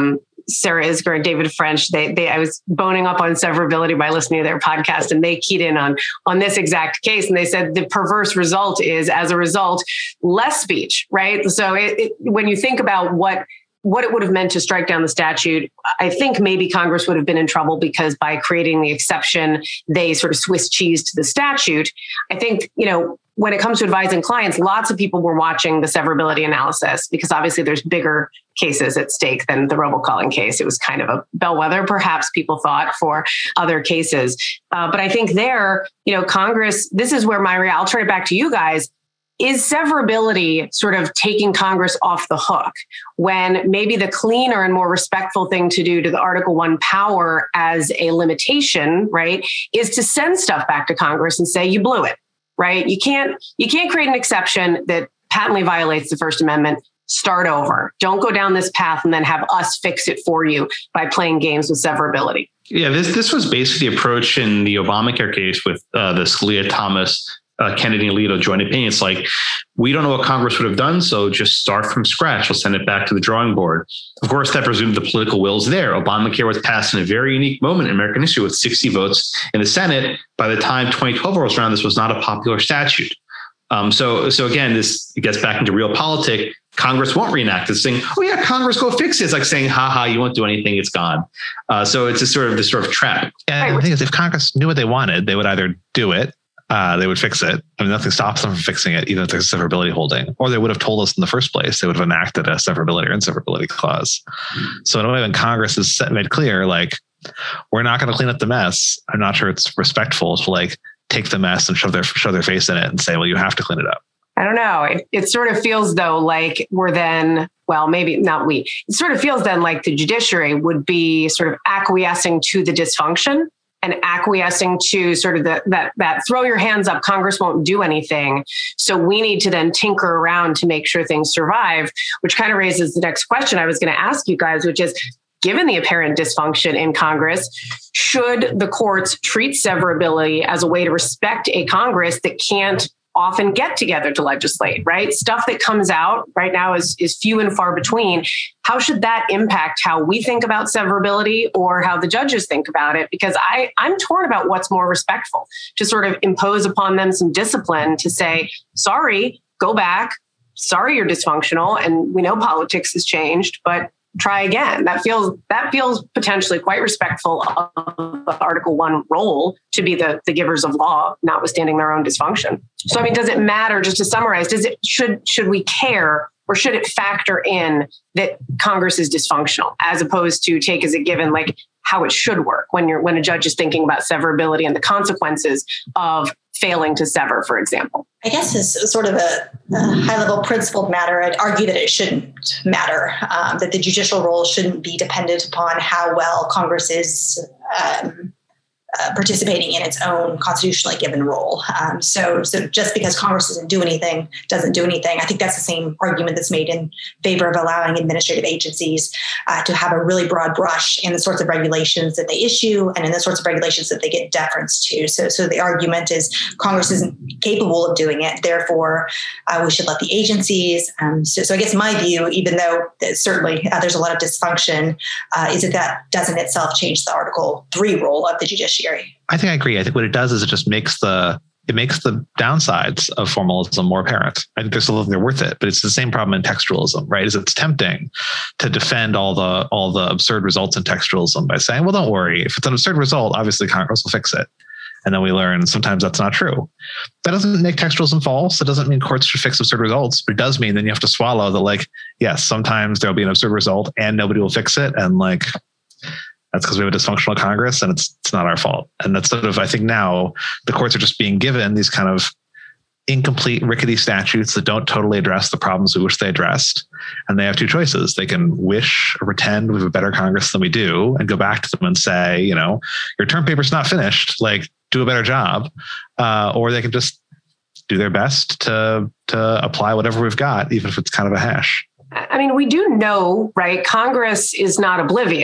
Sarah Isgur and David French, they, they, I was boning up on severability by listening to their podcast, and they keyed in on, on this exact case. And they said the perverse result is, as a result, less speech, right? So it, it, when you think about what what it would have meant to strike down the statute, I think maybe Congress would have been in trouble, because by creating the exception, they sort of Swiss cheese to the statute. I think, you know, when it comes to advising clients, lots of people were watching the severability analysis, because obviously there's bigger cases at stake than the robocalling case. It was kind of a bellwether, perhaps people thought, for other cases. Uh, but I think there, you know, Congress, this is where my, I'll turn it back to you guys. Is severability sort of taking Congress off the hook, when maybe the cleaner and more respectful thing to do to the Article One power as a limitation, right, is to send stuff back to Congress and say, you blew it, right? You can't, you can't create an exception that patently violates the First Amendment. Start over. Don't go down this path and then have us fix it for you by playing games with severability. Yeah, this this was basically the approach in the Obamacare case with uh, the Scalia, Thomas, Uh, Kennedy and Alito joint opinion. It's like, we don't know what Congress would have done, so just start from scratch. We'll send it back to the drawing board. Of course, that presumed the political will is there. Obamacare was passed in a very unique moment in American history with sixty votes in the Senate. By the time twenty twelve rolls around, this was not a popular statute. Um, so, so again, this gets back into real politics. Congress won't reenact this thing. Oh yeah, Congress, go fix it. It's like saying, ha ha, you won't do anything. It's gone. Uh, so it's a sort of this sort of trap. And the thing is, if Congress knew what they wanted, they would either do it, Uh, they would fix it. I mean, nothing stops them from fixing it, even if there's a severability holding, or they would have told us in the first place. They would have enacted a severability or inseverability clause. So in a way, when Congress has made clear, like, we're not going to clean up the mess, I'm not sure it's respectful to like take the mess and shove their show their face in it and say, well, you have to clean it up. I don't know. It, it sort of feels though like we're then, well, maybe not we. It sort of feels then like the judiciary would be sort of acquiescing to the dysfunction, and acquiescing to sort of the, that, that throw your hands up, Congress won't do anything. So we need to then tinker around to make sure things survive, which kind of raises the next question I was going to ask you guys, which is, given the apparent dysfunction in Congress, should the courts treat severability as a way to respect a Congress that can't often get together to legislate, right? Stuff that comes out right now is, is few and far between. How should that impact how we think about severability or how the judges think about it? Because I, I'm torn about what's more respectful, to sort of impose upon them some discipline to say, sorry, go back. Sorry, you're dysfunctional. And we know politics has changed, but try again. That feels that feels potentially quite respectful of the Article One role to be the, the givers of law, notwithstanding their own dysfunction. So, I mean, does it matter, just to summarize, does it should should we care, or should it factor in that Congress is dysfunctional, as opposed to take as a given like how it should work when you're when a judge is thinking about severability and the consequences of failing to sever, for example? I guess it's sort of a, a high-level principled matter. I'd argue that it shouldn't matter, um, that the judicial role shouldn't be dependent upon how well Congress is um, uh, participating in its own constitutionally given role. Um, so, so just because Congress doesn't do anything, doesn't do anything. I think that's the same argument that's made in favor of allowing administrative agencies uh, to have a really broad brush in the sorts of regulations that they issue and in the sorts of regulations that they get deference to. So, so the argument is Congress isn't capable of doing it. Therefore, uh, we should let the agencies. Um, so, so I guess my view, even though certainly uh, there's a lot of dysfunction, uh, is that that doesn't itself change the Article Three role of the judiciary. I think I agree. I think what it does is it just makes the it makes the downsides of formalism more apparent. I think there's still they're worth it, but it's the same problem in textualism, right? Is it's tempting to defend all the all the absurd results in textualism by saying, well, don't worry, if it's an absurd result, obviously Congress will fix it. And then we learn sometimes that's not true. That doesn't make textualism false. It doesn't mean courts should fix absurd results, but it does mean then you have to swallow that, like, yes, sometimes there'll be an absurd result and nobody will fix it. And like, that's because we have a dysfunctional Congress and it's it's not our fault. And that's sort of, I think now the courts are just being given these kind of incomplete, rickety statutes that don't totally address the problems we wish they addressed. And they have two choices. They can wish or pretend we have a better Congress than we do and go back to them and say, you know, your term paper's not finished, like do a better job. Uh, or they can just do their best to to apply whatever we've got, even if it's kind of a hash. I mean, we do know, right? Congress is not oblivious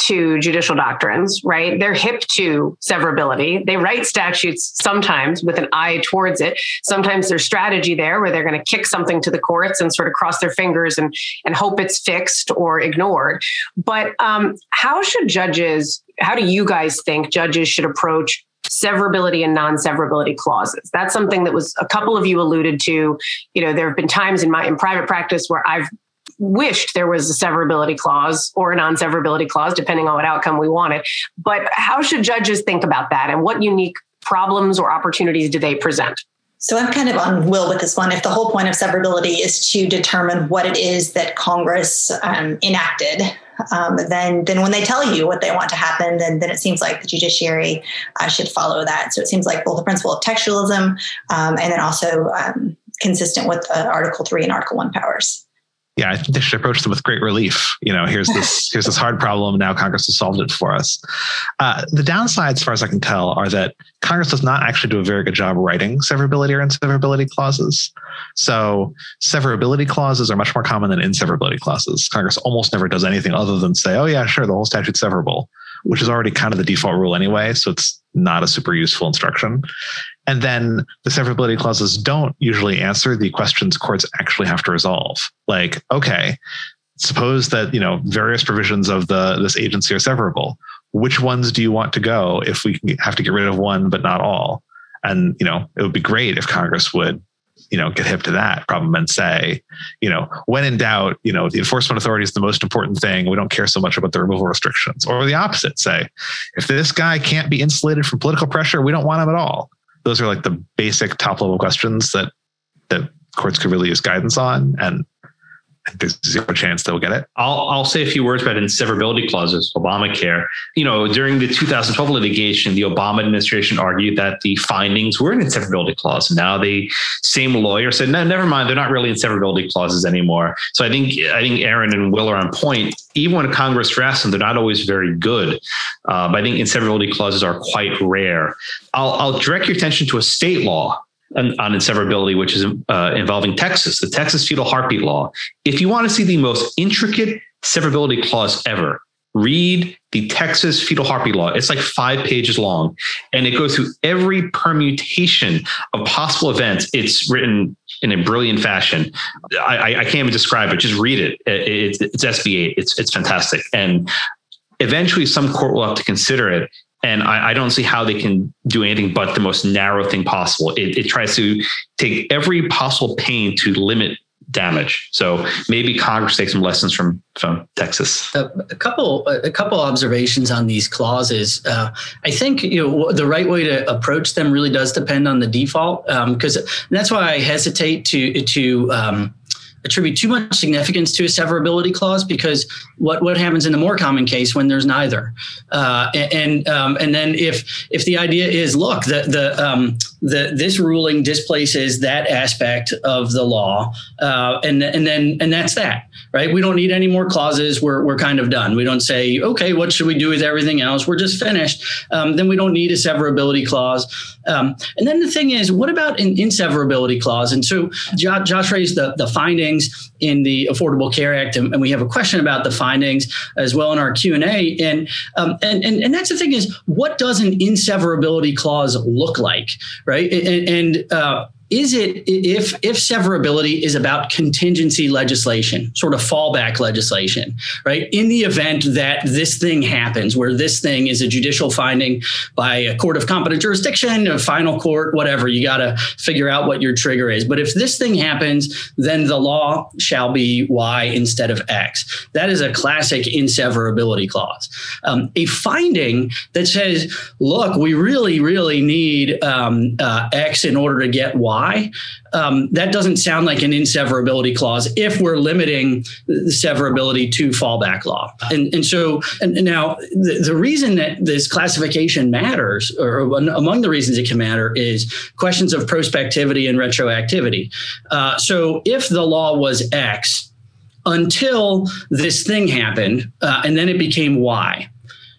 to judicial doctrines, right? They're hip to severability. They write statutes sometimes with an eye towards it. Sometimes there's strategy there where they're going to kick something to the courts and sort of cross their fingers and, and hope it's fixed or ignored. But um, how should judges, how do you guys think judges should approach severability and non-severability clauses? That's something that was a couple of you alluded to. You know, there have been times in my in private practice where I've wished there was a severability clause or a non-severability clause, depending on what outcome we wanted. But how should judges think about that, and what unique problems or opportunities do they present? So I'm kind of on Will with this one. If the whole point of severability is to determine what it is that Congress um, enacted, um, then then when they tell you what they want to happen, then, then it seems like the judiciary uh, should follow that. So it seems like both the principle of textualism um, and then also um, consistent with uh, Article three and Article one powers. Yeah, I think they should approach them with great relief. You know, here's this here's this hard problem. Now Congress has solved it for us. Uh, the downsides, as far as I can tell, are that Congress does not actually do a very good job writing severability or inseverability clauses. So severability clauses are much more common than inseverability clauses. Congress almost never does anything other than say, oh yeah, sure, the whole statute's severable, which is already kind of the default rule anyway. So it's not a super useful instruction. And then the severability clauses don't usually answer the questions courts actually have to resolve. Like, okay, suppose that, you know, various provisions of the this agency are severable. Which ones do you want to go if we have to get rid of one, but not all? And, you know, it would be great if Congress would, you know, get hip to that problem and say, you know, when in doubt, you know, the enforcement authority is the most important thing. We don't care so much about the removal restrictions. Or the opposite, say, if this guy can't be insulated from political pressure, we don't want him at all. Those are like the basic top level questions that that courts could really use guidance on, and there's zero chance they'll get it. I'll I'll say a few words about inseverability clauses, Obamacare. You know, during the two thousand twelve litigation, the Obama administration argued that the findings were an inseverability clause. Now the same lawyer said, no, never mind, they're not really inseverability clauses anymore. So I think I think Aaron and Will are on point. Even when Congress drafts them, they're not always very good. Uh, but I think inseverability clauses are quite rare. I'll, I'll direct your attention to a state law on, on inseverability, which is uh, involving Texas, the Texas fetal heartbeat law. If you want to see the most intricate severability clause ever, read the Texas fetal heartbeat law. It's like five pages long, and it goes through every permutation of possible events. It's written in a brilliant fashion. I, I can't even describe it. Just read it. It's, it's S B eight. It's, it's fantastic. And eventually some court will have to consider it. And I, I don't see how they can do anything but the most narrow thing possible. It, it tries to take every possible pain to limit damage. So maybe Congress takes some lessons from, from Texas. A, a couple, a couple observations on these clauses. Uh, I think you know the right way to approach them really does depend on the default, because um, that's why I hesitate to to. Um, attribute too much significance to a severability clause, because what, what happens in the more common case when there's neither? Uh, and um, and then if if the idea is, look, the the um, the this ruling displaces that aspect of the law, uh, and and then and that's that, right? We don't need any more clauses. We're we're kind of done. We don't say, okay, what should we do with everything else? We're just finished. Um, then we don't need a severability clause. Um, and then the thing is, what about an inseverability clause? And so Josh, Josh raised the the findings in the Affordable Care Act, and, and we have a question about the findings as well in our Q and A. And, um, and and and that's the thing is, what does an inseverability clause look like, right? And, and uh, is it if if severability is about contingency legislation, sort of fallback legislation, right? In the event that this thing happens, where this thing is a judicial finding by a court of competent jurisdiction, a final court, whatever, you got to figure out what your trigger is. But if this thing happens, then the law shall be Y instead of X. That is a classic inseverability clause. Um, a finding that says, look, we really, really need um, uh, X in order to get Y. Um, that doesn't sound like an inseverability clause if we're limiting the severability to fallback law. And, and so and, and now the, the reason that this classification matters, or among the reasons it can matter, is questions of prospectivity and retroactivity. Uh, so if the law was X until this thing happened, uh, and then it became Y,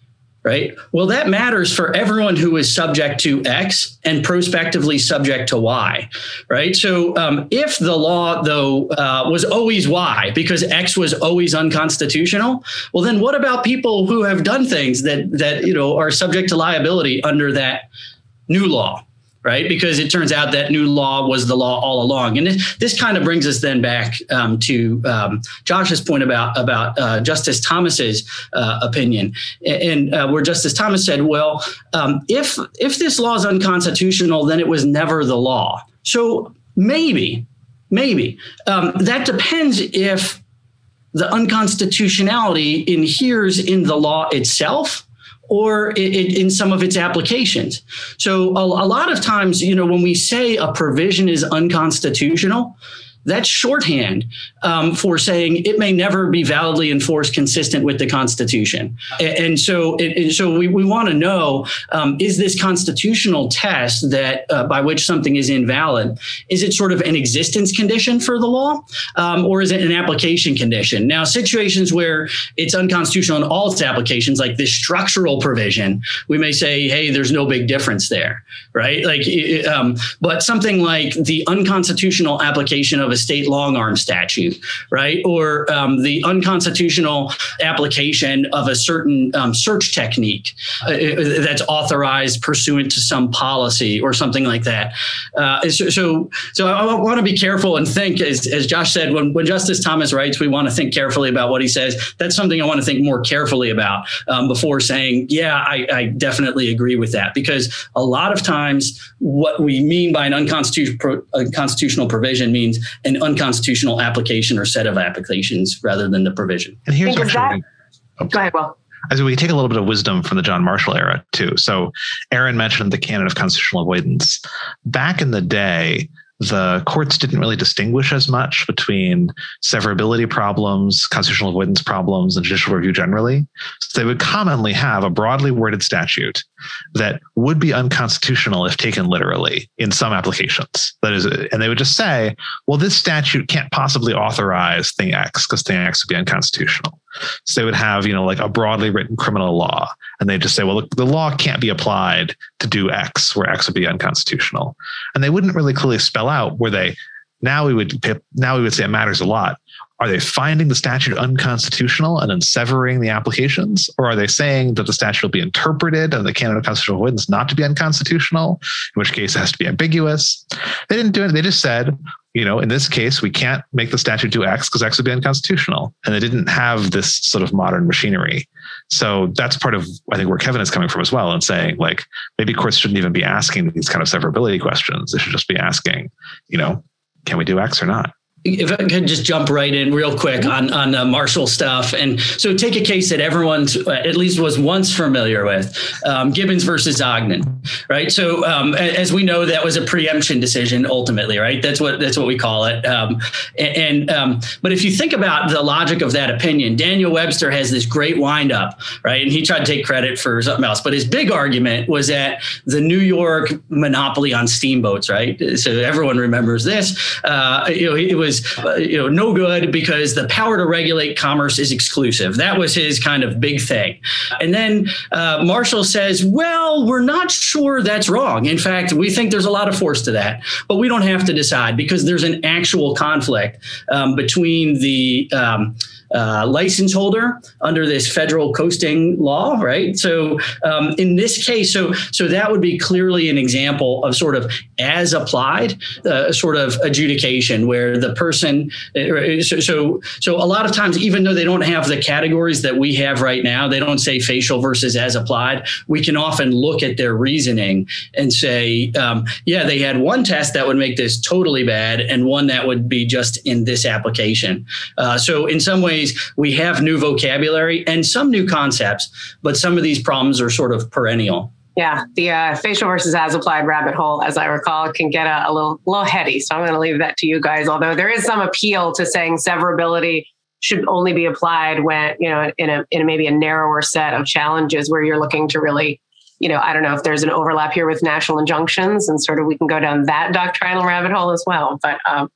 right? Well, that matters for everyone who is subject to X and prospectively subject to Y, right? So um, if the law, though, uh, was always Y because X was always unconstitutional, well, then what about people who have done things that that you know are subject to liability under that new law? Right, because it turns out that new law was the law all along, and this, this kind of brings us then back um, to um, Josh's point about about uh, Justice Thomas's uh, opinion, and uh, where Justice Thomas said, "Well, um, if if this law is unconstitutional, then it was never the law." So maybe, maybe um, that depends if the unconstitutionality inheres in the law itself, or it, in some of its applications. So a, a lot of times, you know, when we say a provision is unconstitutional, that's shorthand um, for saying it may never be validly enforced consistent with the Constitution. And, and so it, and so we, we want to know, um, is this constitutional test that uh, by which something is invalid, is it sort of an existence condition for the law, um, or is it an application condition? Now, situations where it's unconstitutional in all its applications, like this structural provision, we may say, hey, there's no big difference there, right? Like, um, but something like the unconstitutional application of a state long arm statute, right? Or um, the unconstitutional application of a certain um, search technique uh, that's authorized pursuant to some policy or something like that. Uh, so, so, so I want to be careful and think, as, as Josh said, when, when Justice Thomas writes, we want to think carefully about what he says. That's something I want to think more carefully about um, before saying, yeah, I, I definitely agree with that. Because a lot of times what we mean by an unconstitutional, unconstitutional provision means an unconstitutional application or set of applications rather than the provision. And here's what that, oh, go ahead, Will. As we take a little bit of wisdom from the John Marshall era too. So Aaron mentioned the canon of constitutional avoidance. Back in the day, the courts didn't really distinguish as much between severability problems, constitutional avoidance problems, and judicial review generally. So they would commonly have a broadly worded statute that would be unconstitutional if taken literally in some applications. That is, and they would just say, well, this statute can't possibly authorize thing X because thing X would be unconstitutional. So they would have, you know, like a broadly written criminal law, and they just say, well, the law can't be applied to do X, where X would be unconstitutional. And they wouldn't really clearly spell out where they, now we would, now we would say it matters a lot. Are they finding the statute unconstitutional and then severing the applications? Or are they saying that the statute will be interpreted and the canon of constitutional avoidance not to be unconstitutional, in which case it has to be ambiguous? They didn't do it. They just said, you know, in this case, we can't make the statute do X because X would be unconstitutional. And they didn't have this sort of modern machinery. So that's part of, I think, where Kevin is coming from as well, and saying, like, maybe courts shouldn't even be asking these kind of severability questions. They should just be asking, you know, can we do X or not? If I could just jump right in real quick on, on uh, Marshall stuff. And so take a case that everyone uh, at least was once familiar with, um, Gibbons versus Ogden, right? So um, as we know, that was a preemption decision ultimately, right? That's what that's what we call it. Um, and, and um, but if you think about the logic of that opinion, Daniel Webster has this great windup, right? And he tried to take credit for something else. But his big argument was that the New York monopoly on steamboats, right? So everyone remembers this. Uh, you know, it was Uh, you know, no good because the power to regulate commerce is exclusive. That was his kind of big thing. And then uh, Marshall says, well, we're not sure that's wrong. In fact, we think there's a lot of force to that, but we don't have to decide because there's an actual conflict um, between the um, Uh, license holder under this federal coasting law, right? So um, in this case, so so that would be clearly an example of sort of as applied uh, sort of adjudication where the person, uh, so, so so a lot of times, even though they don't have the categories that we have right now, they don't say facial versus as applied. We can often look at their reasoning and say, um, yeah, they had one test that would make this totally bad and one that would be just in this application. Uh, so in some ways, we have new vocabulary and some new concepts, but some of these problems are sort of perennial. Yeah, the uh, facial versus as applied rabbit hole, as I recall, can get a, a little, little heady. So I'm going to leave that to you guys. Although there is some appeal to saying severability should only be applied when, you know, in a in a, maybe a narrower set of challenges where you're looking to really, you know, I don't know if there's an overlap here with national injunctions, and sort of we can go down that doctrinal rabbit hole as well. But um,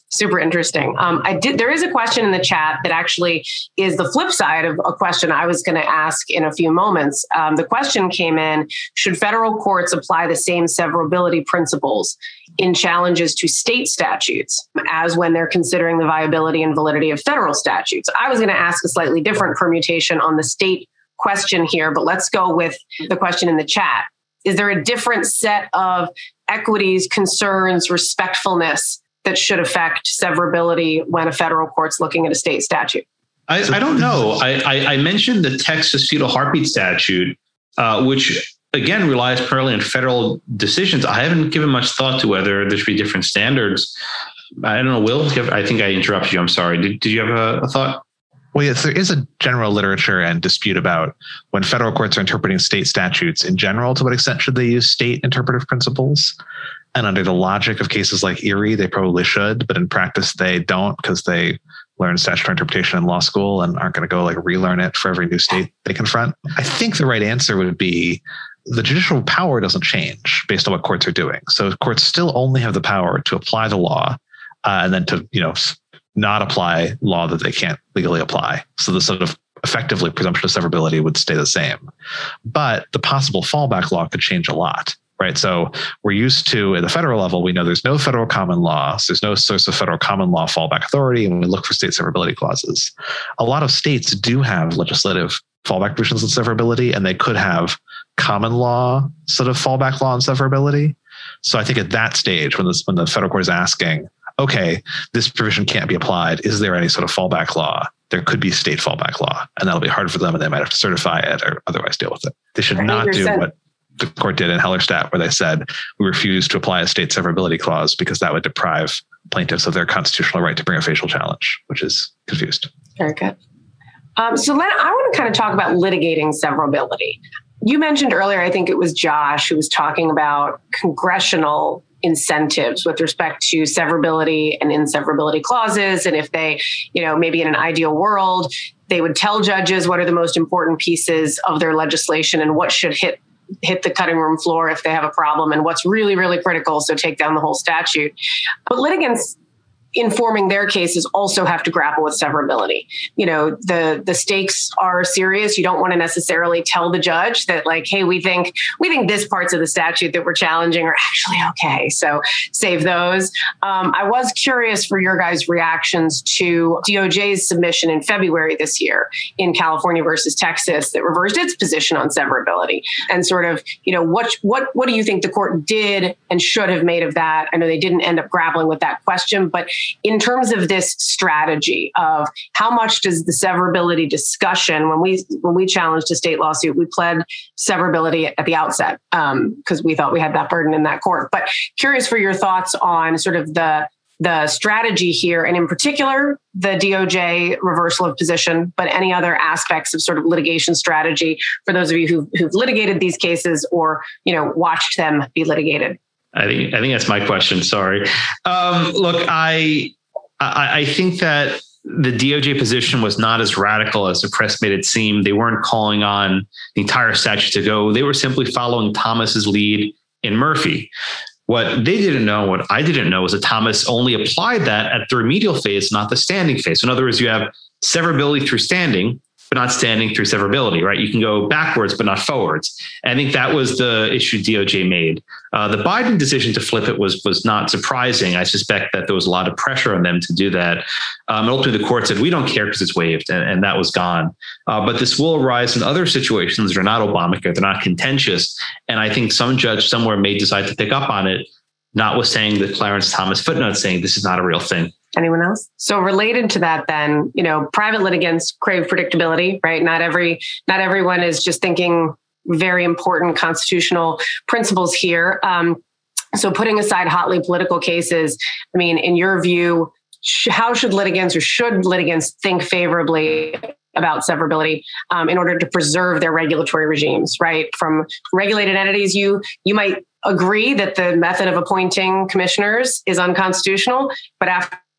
Super interesting. Um, I did. There is a question in the chat that actually is the flip side of a question I was going to ask in a few moments. Um, the question came in: should federal courts apply the same severability principles in challenges to state statutes as when they're considering the viability and validity of federal statutes? I was going to ask a slightly different permutation on the state question here, but let's go with the question in the chat. Is there a different set of equities, concerns, respectfulness that should affect severability when a federal court's looking at a state statute? I, I don't know. I, I, I mentioned the Texas fetal heartbeat statute, uh, which again relies primarily on federal decisions. I haven't given much thought to whether there should be different standards. I don't know, Will. I think I interrupted you. I'm sorry. Did, did you have a, a thought? Well, yes, there is a general literature and dispute about when federal courts are interpreting state statutes in general, to what extent should they use state interpretive principles? And under the logic of cases like Erie, they probably should, but in practice, they don't because they learn statutory interpretation in law school and aren't going to go like relearn it for every new state they confront. I think the right answer would be the judicial power doesn't change based on what courts are doing. So courts still only have the power to apply the law uh, and then to, you know, not apply law that they can't legally apply. So the sort of effectively presumption of severability would stay the same. But the possible fallback law could change a lot. Right. So we're used to at the federal level, we know there's no federal common law. So there's no source of federal common law fallback authority. And we look for state severability clauses. A lot of states do have legislative fallback provisions on severability, and they could have common law sort of fallback law on severability. So I think at that stage, when, this, when the federal court is asking, okay, this provision can't be applied, is there any sort of fallback law? There could be state fallback law, and that'll be hard for them, and they might have to certify it or otherwise deal with it. They should not do what the court did in Hellerstedt, where they said we refuse to apply a state severability clause because that would deprive plaintiffs of their constitutional right to bring a facial challenge, which is confused. Very good. Um, so Len, I want to kind of talk about litigating severability. You mentioned earlier, I think it was Josh who was talking about congressional incentives with respect to severability and inseverability clauses. And if they, you know, maybe in an ideal world, they would tell judges what are the most important pieces of their legislation and what should hit hit the cutting room floor if they have a problem and what's really, really critical. So take down the whole statute. But litigants informing their cases also have to grapple with severability. You know, the the stakes are serious. You don't want to necessarily tell the judge that like, hey, we think we think this parts of the statute that we're challenging are actually okay. So save those. Um, I was curious for your guys' reactions to D O J's submission in February this year in California versus Texas that reversed its position on severability, and sort of, you know, what what what do you think the court did and should have made of that? I know they didn't end up grappling with that question, but in terms of this strategy of how much does the severability discussion, when we when we challenged a state lawsuit, we pled severability at the outset because um, we thought we had that burden in that court. But curious for your thoughts on sort of the the strategy here, and in particular, the D O J reversal of position, but any other aspects of sort of litigation strategy for those of you who've, who've litigated these cases or, you know, watched them be litigated. I think I think that's my question. Sorry. Um, look, I, I I think that the D O J position was not as radical as the press made it seem. They weren't calling on the entire statute to go. They were simply following Thomas's lead in Murphy. What they didn't know, what I didn't know, was that Thomas only applied that at the remedial phase, not the standing phase. So in other words, you have severability through standing, but not standing through severability, right? You can go backwards, but not forwards. And I think that was the issue D O J made. Uh, the Biden decision to flip it was was not surprising. I suspect that there was a lot of pressure on them to do that. Um, and ultimately, the court said, we don't care because it's waived, and, and that was gone. Uh, but this will arise in other situations that are not Obamacare, they're not contentious. And I think some judge somewhere may decide to pick up on it, notwithstanding the Clarence Thomas footnote saying this is not a real thing. Anyone else? So related to that, then, you know, private litigants crave predictability, right? Not every, not everyone is just thinking very important constitutional principles here. Um, so putting aside hotly political cases, I mean, in your view, sh- how should litigants or should litigants think favorably about severability um, in order to preserve their regulatory regimes, right? From regulated entities, you you might agree that the method of appointing commissioners is unconstitutional, but after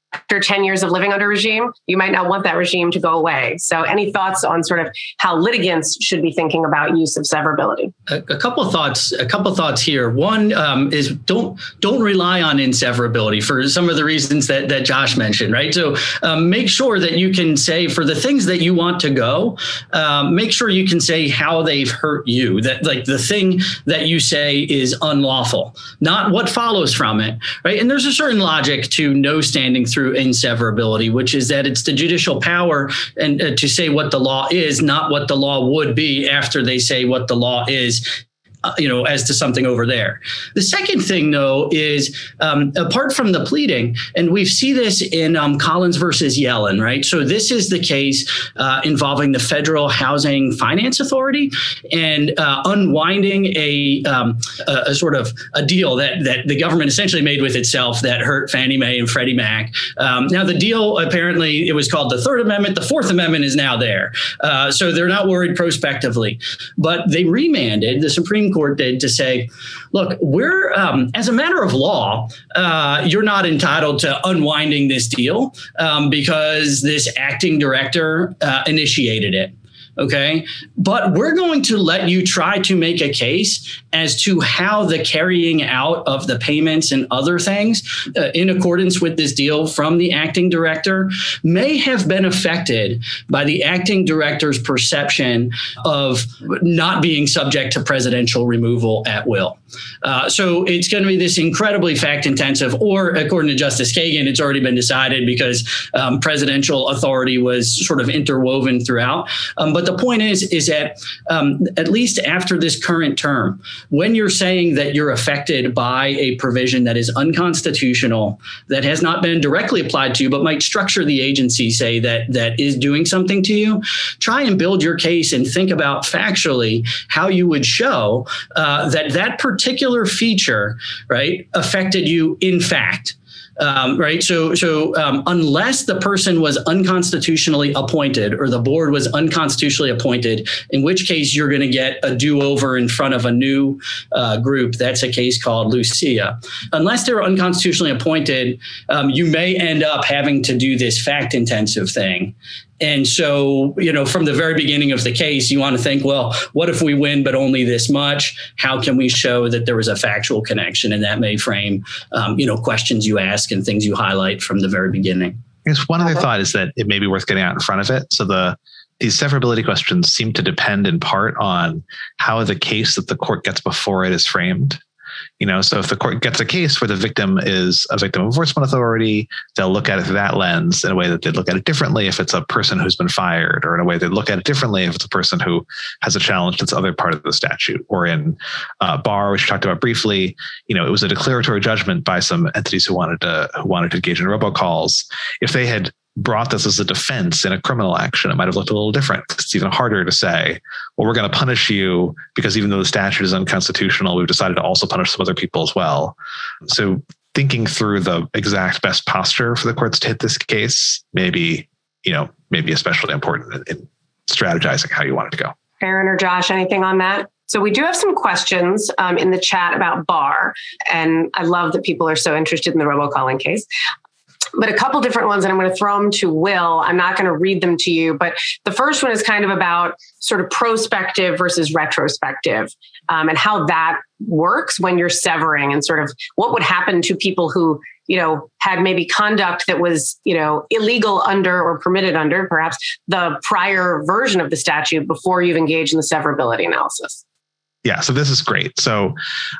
after ten years of living under a regime, you might not want that regime to go away. So any thoughts on sort of how litigants should be thinking about use of severability? A, a couple of thoughts, a couple of thoughts here. One um, is don't don't rely on inseverability for some of the reasons that, that Josh mentioned, right? So um, make sure that you can say for the things that you want to go, um, make sure you can say how they've hurt you, that like the thing that you say is unlawful, not what follows from it, right? And there's a certain logic to no standing through inseverability, which is that it's the judicial power and uh, to say what the law is, not what the law would be after they say what the law is. Uh, you know, as to something over there. The second thing, though, is um, apart from the pleading, and we see this in um, Collins versus Yellen, right? So this is the case uh, involving the Federal Housing Finance Authority and uh, unwinding a, um, a, a sort of a deal that that the government essentially made with itself that hurt Fannie Mae and Freddie Mac. Um, now, the deal, apparently, it was called the Third Amendment. The Fourth Amendment is now there. Uh, so they're not worried prospectively. But they remanded, the Supreme Court did, to say, look, we're um, as a matter of law, uh, you're not entitled to unwinding this deal um, because this acting director uh, initiated it. OK, but we're going to let you try to make a case as to how the carrying out of the payments and other things uh, in accordance with this deal from the acting director may have been affected by the acting director's perception of not being subject to presidential removal at will. Uh, so it's going to be this incredibly fact intensive, or according to Justice Kagan, it's already been decided because um, presidential authority was sort of interwoven throughout. Um, but the point is, is that um, at least after this current term, when you're saying that you're affected by a provision that is unconstitutional, that has not been directly applied to you, but might structure the agency, say that that is doing something to you, try and build your case and think about factually how you would show uh, that that particular feature, right, affected you in fact. Um, right. So so um, unless the person was unconstitutionally appointed or the board was unconstitutionally appointed, in which case you're going to get a do over in front of a new uh, group. That's a case called Lucia. Unless they were unconstitutionally appointed, um, you may end up having to do this fact intensive thing. And so, you know, from the very beginning of the case, you want to think, well, what if we win, but only this much? How can we show that there was a factual connection? And that may frame, um, you know, questions you ask and things you highlight from the very beginning. I guess one other thought is that it may be worth getting out in front of it. So the these severability questions seem to depend in part on how the case that the court gets before it is framed. You know, so if the court gets a case where the victim is a victim enforcement authority, they'll look at it through that lens in a way that they'd look at it differently if it's a person who's been fired, or in a way they'd look at it differently if it's a person who has a challenge that's other part of the statute. Or in uh, Barr, which we talked about briefly, you know, it was a declaratory judgment by some entities who wanted to who wanted to engage in robocalls. If they had brought this as a defense in a criminal action, it might have looked a little different. It's even harder to say, well, we're going to punish you because even though the statute is unconstitutional, we've decided to also punish some other people as well. So thinking through the exact best posture for the courts to hit this case, maybe, you know, maybe especially important in, in strategizing how you want it to go. Aaron or Josh, anything on that? So we do have some questions um, in the chat about Barr, and I love that people are so interested in the robocalling case. But a couple different ones, and I'm going to throw them to Will. I'm not going to read them to you, but the first one is kind of about sort of prospective versus retrospective, um, and how that works when you're severing, and sort of what would happen to people who, you know, had maybe conduct that was, you know, illegal under or permitted under perhaps the prior version of the statute before you've engaged in the severability analysis. Yeah, so this is great. So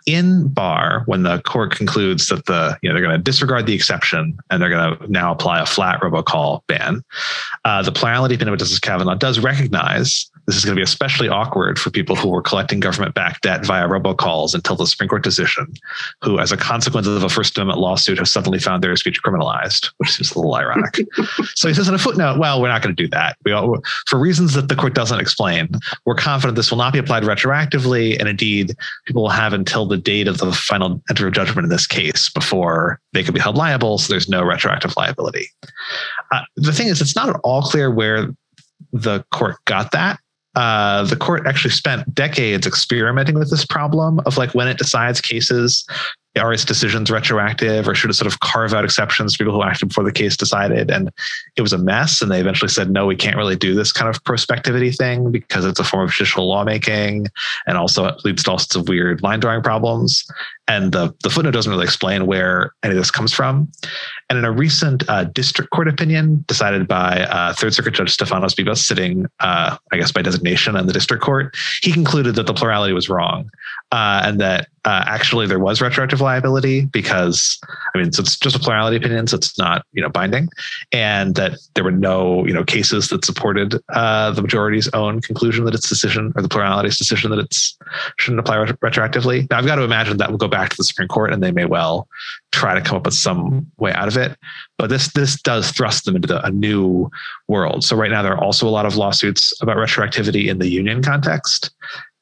in Barr, when the court concludes that the, you know, they're going to disregard the exception and they're going to now apply a flat robocall ban, uh, the plurality opinion of Justice Kavanaugh does recognize this is going to be especially awkward for people who were collecting government-backed debt via robocalls until the Supreme Court decision, who, as a consequence of a First Amendment lawsuit, have suddenly found their speech criminalized, which seems a little ironic. So he says in a footnote, well, we're not going to do that. We all, for reasons that the court doesn't explain, we're confident this will not be applied retroactively. And indeed, people will have until the date of the final entry of judgment in this case before they can be held liable. So there's no retroactive liability. Uh, the thing is, it's not at all clear where the court got that. Uh, the court actually spent decades experimenting with this problem of like when it decides cases are its decisions retroactive, or should it sort of carve out exceptions for people who acted before the case decided? And it was a mess. And they eventually said, no, we can't really do this kind of prospectivity thing because it's a form of judicial lawmaking, and also it leads to all sorts of weird line drawing problems. And the, the footnote doesn't really explain where any of this comes from. And in a recent uh, district court opinion decided by uh, Third Circuit Judge Stefanos Bibas, sitting, uh, I guess, by designation in the district court, he concluded that the plurality was wrong, uh, and that uh, actually there was retroactive liability because, I mean, so it's just a plurality opinion, so it's not, you know, binding, and that there were no, you know, cases that supported uh, the majority's own conclusion that its decision, or the plurality's decision, that it's shouldn't apply ret- retroactively. Now, I've got to imagine that will go back to the Supreme Court, and they may well try to come up with some way out of it. But this this does thrust them into the, a new world. So right now, there are also a lot of lawsuits about retroactivity in the union context,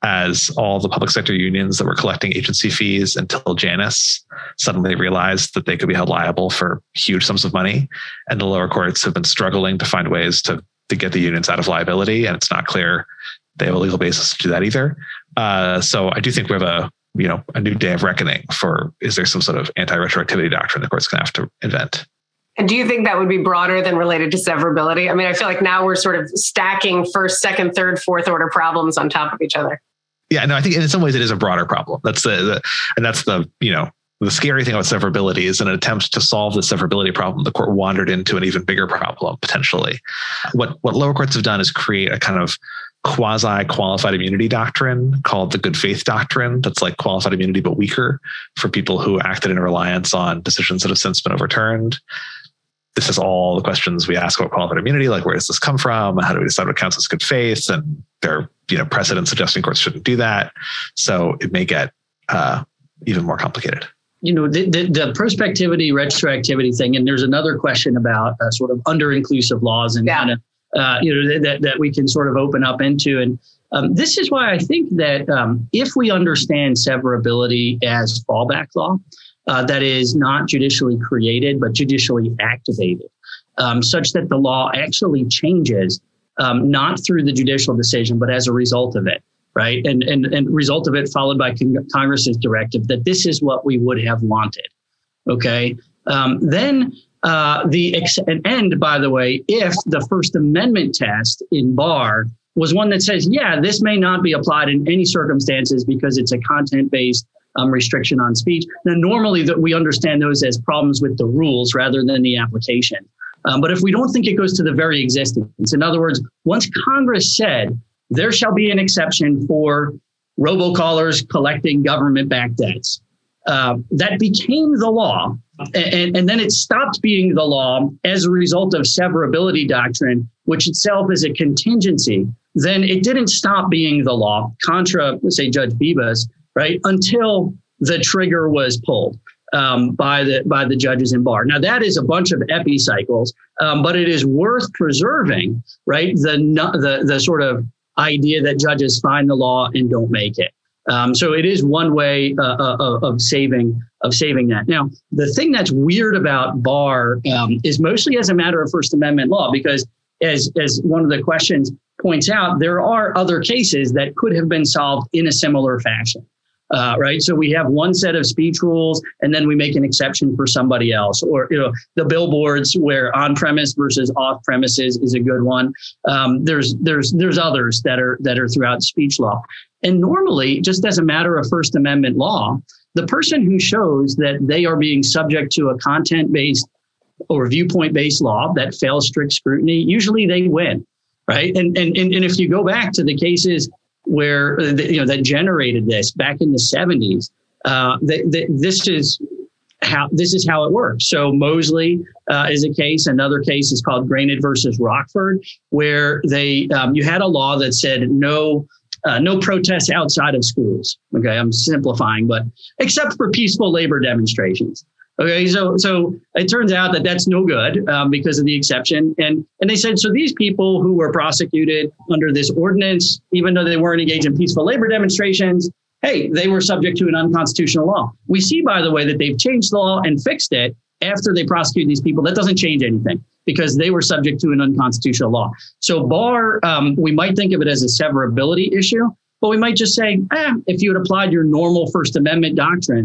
as all the public sector unions that were collecting agency fees until Janus suddenly realized that they could be held liable for huge sums of money. And the lower courts have been struggling to find ways to, to get the unions out of liability. And it's not clear they have a legal basis to do that either. Uh, so I do think we have a, you know, a new day of reckoning for, is there some sort of anti-retroactivity doctrine the court's going to have to invent? And do you think that would be broader than related to severability? I mean, I feel like now we're sort of stacking first, second, third, fourth order problems on top of each other. Yeah, no, I think in some ways it is a broader problem. That's the, the and that's the, you know, the scary thing about severability is in an attempt to solve the severability problem, the court wandered into an even bigger problem potentially. What what lower courts have done is create a kind of quasi-qualified immunity doctrine called the good faith doctrine. That's like qualified immunity, but weaker for people who acted in reliance on decisions that have since been overturned. This is all the questions we ask about qualified immunity, like where does this come from? How do we decide what counts as good faith? And there are, you know, precedents suggesting courts shouldn't do that. So it may get uh, even more complicated. You know, the, the, the prospectivity, retroactivity thing, and there's another question about uh, sort of under-inclusive laws and yeah. kind of, uh, you know, that, that we can sort of open up into. And um, this is why I think that um, if we understand severability as fallback law, Uh, that is not judicially created, but judicially activated, um, such that the law actually changes, um, not through the judicial decision, but as a result of it, right? And and and result of it followed by con- Congress's directive that this is what we would have wanted, okay? Um, then uh, the ex- and, and by the way, if the First Amendment test in Barr was one that says, yeah, this may not be applied in any circumstances because it's a content-based Um, restriction on speech. Now, normally that we understand those as problems with the rules rather than the application. Um, but if we don't think it goes to the very existence, in other words, once Congress said there shall be an exception for robocallers collecting government-backed debts, uh, that became the law. And, and then it stopped being the law as a result of severability doctrine, which itself is a contingency. Then it didn't stop being the law, contra, let's say, Judge Bibas, right, until the trigger was pulled um, by the by the judges in Barr. Now, that is a bunch of epicycles, um, but it is worth preserving, right, the, the the sort of idea that judges find the law and don't make it. Um, so it is one way uh, of, of saving of saving that. Now, the thing that's weird about Barr um, is mostly as a matter of First Amendment law, because as as one of the questions points out, there are other cases that could have been solved in a similar fashion. Uh, right. So we have one set of speech rules and then we make an exception for somebody else, or, you know, the billboards where on premise versus off premises is a good one. Um, there's there's there's others that are that are throughout speech law. And normally, just as a matter of First Amendment law, the person who shows that they are being subject to a content based or viewpoint based law that fails strict scrutiny, usually they win. Right. And, and, and if you go back to the cases where, you know, that generated this back in the seventies, uh, the, the, this is how this is how it works. So Mosley uh, is a case. Another case is called Granite versus Rockford, where they um, you had a law that said no uh, no protests outside of schools. OK, I'm simplifying, but except for peaceful labor demonstrations. OK, so so it turns out that that's no good um, because of the exception. And and they said, so these people who were prosecuted under this ordinance, even though they weren't engaged in peaceful labor demonstrations, hey, they were subject to an unconstitutional law. We see, by the way, that they've changed the law and fixed it after they prosecuted these people. That doesn't change anything because they were subject to an unconstitutional law. So Barr, um, we might think of it as a severability issue, but we might just say, eh, if you had applied your normal First Amendment doctrine,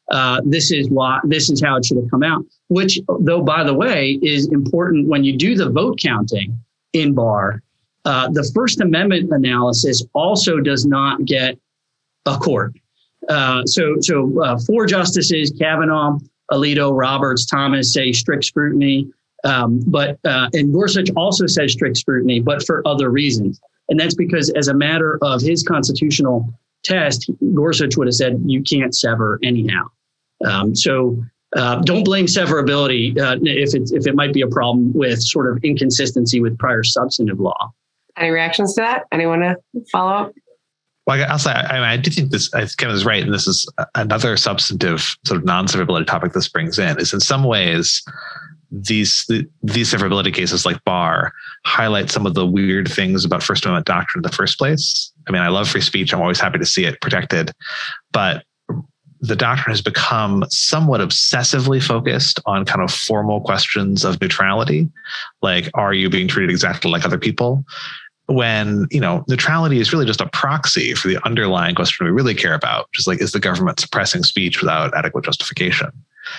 uh, this is why, this is how it should have come out, which, though, by the way, is important when you do the vote counting in Barr. Uh, the First Amendment analysis also does not get a court. Uh, so so uh, four justices, Kavanaugh, Alito, Roberts, Thomas, say strict scrutiny. Um, but uh, and Gorsuch also says strict scrutiny, but for other reasons. And that's because as a matter of his constitutional test, Gorsuch would have said you can't sever anyhow. Um, so uh, don't blame severability uh, if it, if it might be a problem with sort of inconsistency with prior substantive law. Any reactions to that? Anyone to follow up? Well, I'll say, I, mean, I do think this, I think Kevin is right. And this is another substantive sort of non-severability topic this brings in, is in some ways, these these severability cases like Barr highlight some of the weird things about First Amendment doctrine in the first place. I mean, I love free speech. I'm always happy to see it protected. But the doctrine has become somewhat obsessively focused on kind of formal questions of neutrality. Like, are you being treated exactly like other people? When, you know, neutrality is really just a proxy for the underlying question we really care about, which is like, is the government suppressing speech without adequate justification?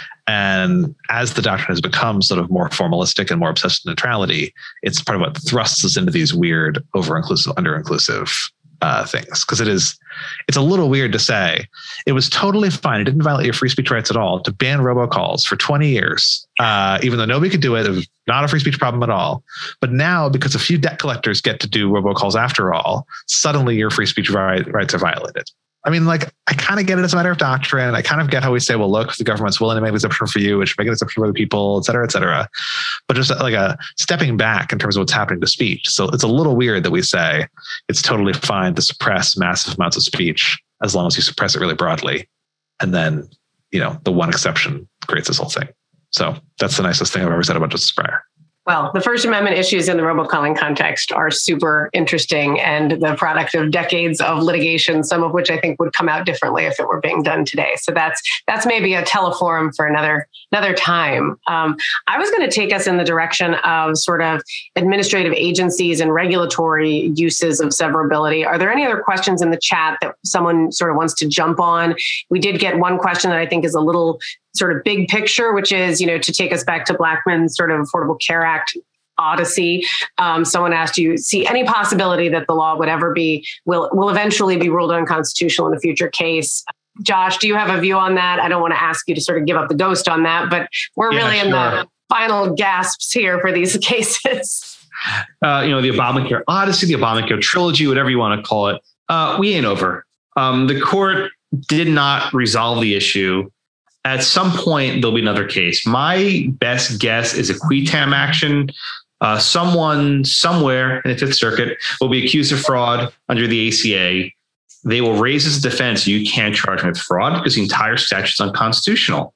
And as the doctrine has become sort of more formalistic and more obsessed with neutrality, it's part of what thrusts us into these weird over-inclusive, under-inclusive uh, things. Because it is, it's a little weird to say it was totally fine. It didn't violate your free speech rights at all to ban robocalls for twenty years, uh, even though nobody could do it. It was not a free speech problem at all. But now, because a few debt collectors get to do robocalls after all, suddenly your free speech right, rights are violated. I mean, like, I kind of get it as a matter of doctrine. I kind of get how we say, well, look, the government's willing to make an exception for you, which make an exception for other people, et cetera, et cetera. But just like a stepping back in terms of what's happening to speech. So it's a little weird that we say it's totally fine to suppress massive amounts of speech as long as you suppress it really broadly. And then, you know, the one exception creates this whole thing. So that's the nicest thing I've ever said about Justice Breyer. Well, the First Amendment issues in the robocalling context are super interesting and the product of decades of litigation, some of which I think would come out differently if it were being done today. So that's that's maybe a teleforum for another another time. Um, I was going to take us in the direction of sort of administrative agencies and regulatory uses of severability. Are there any other questions in the chat that someone sort of wants to jump on? We did get one question that I think is a little sort of big picture, which is, you know, to take us back to Blackmun's sort of Affordable Care Act odyssey. Um, someone asked, do you see any possibility that the law would ever be, will, will eventually be ruled unconstitutional in a future case? Josh, do you have a view on that? I don't want to ask you to sort of give up the ghost on that, but we're yeah, really in sure. the final gasps here for these cases. Uh, you know, the Obamacare odyssey, the Obamacare trilogy, whatever you want to call it. Uh, we ain't over. Um, the court did not resolve the issue. At some point, there'll be another case. My best guess is a qui tam action. Uh, someone somewhere in the Fifth Circuit will be accused of fraud under the A C A. They will raise as a defense, you can't charge me with fraud because the entire statute is unconstitutional.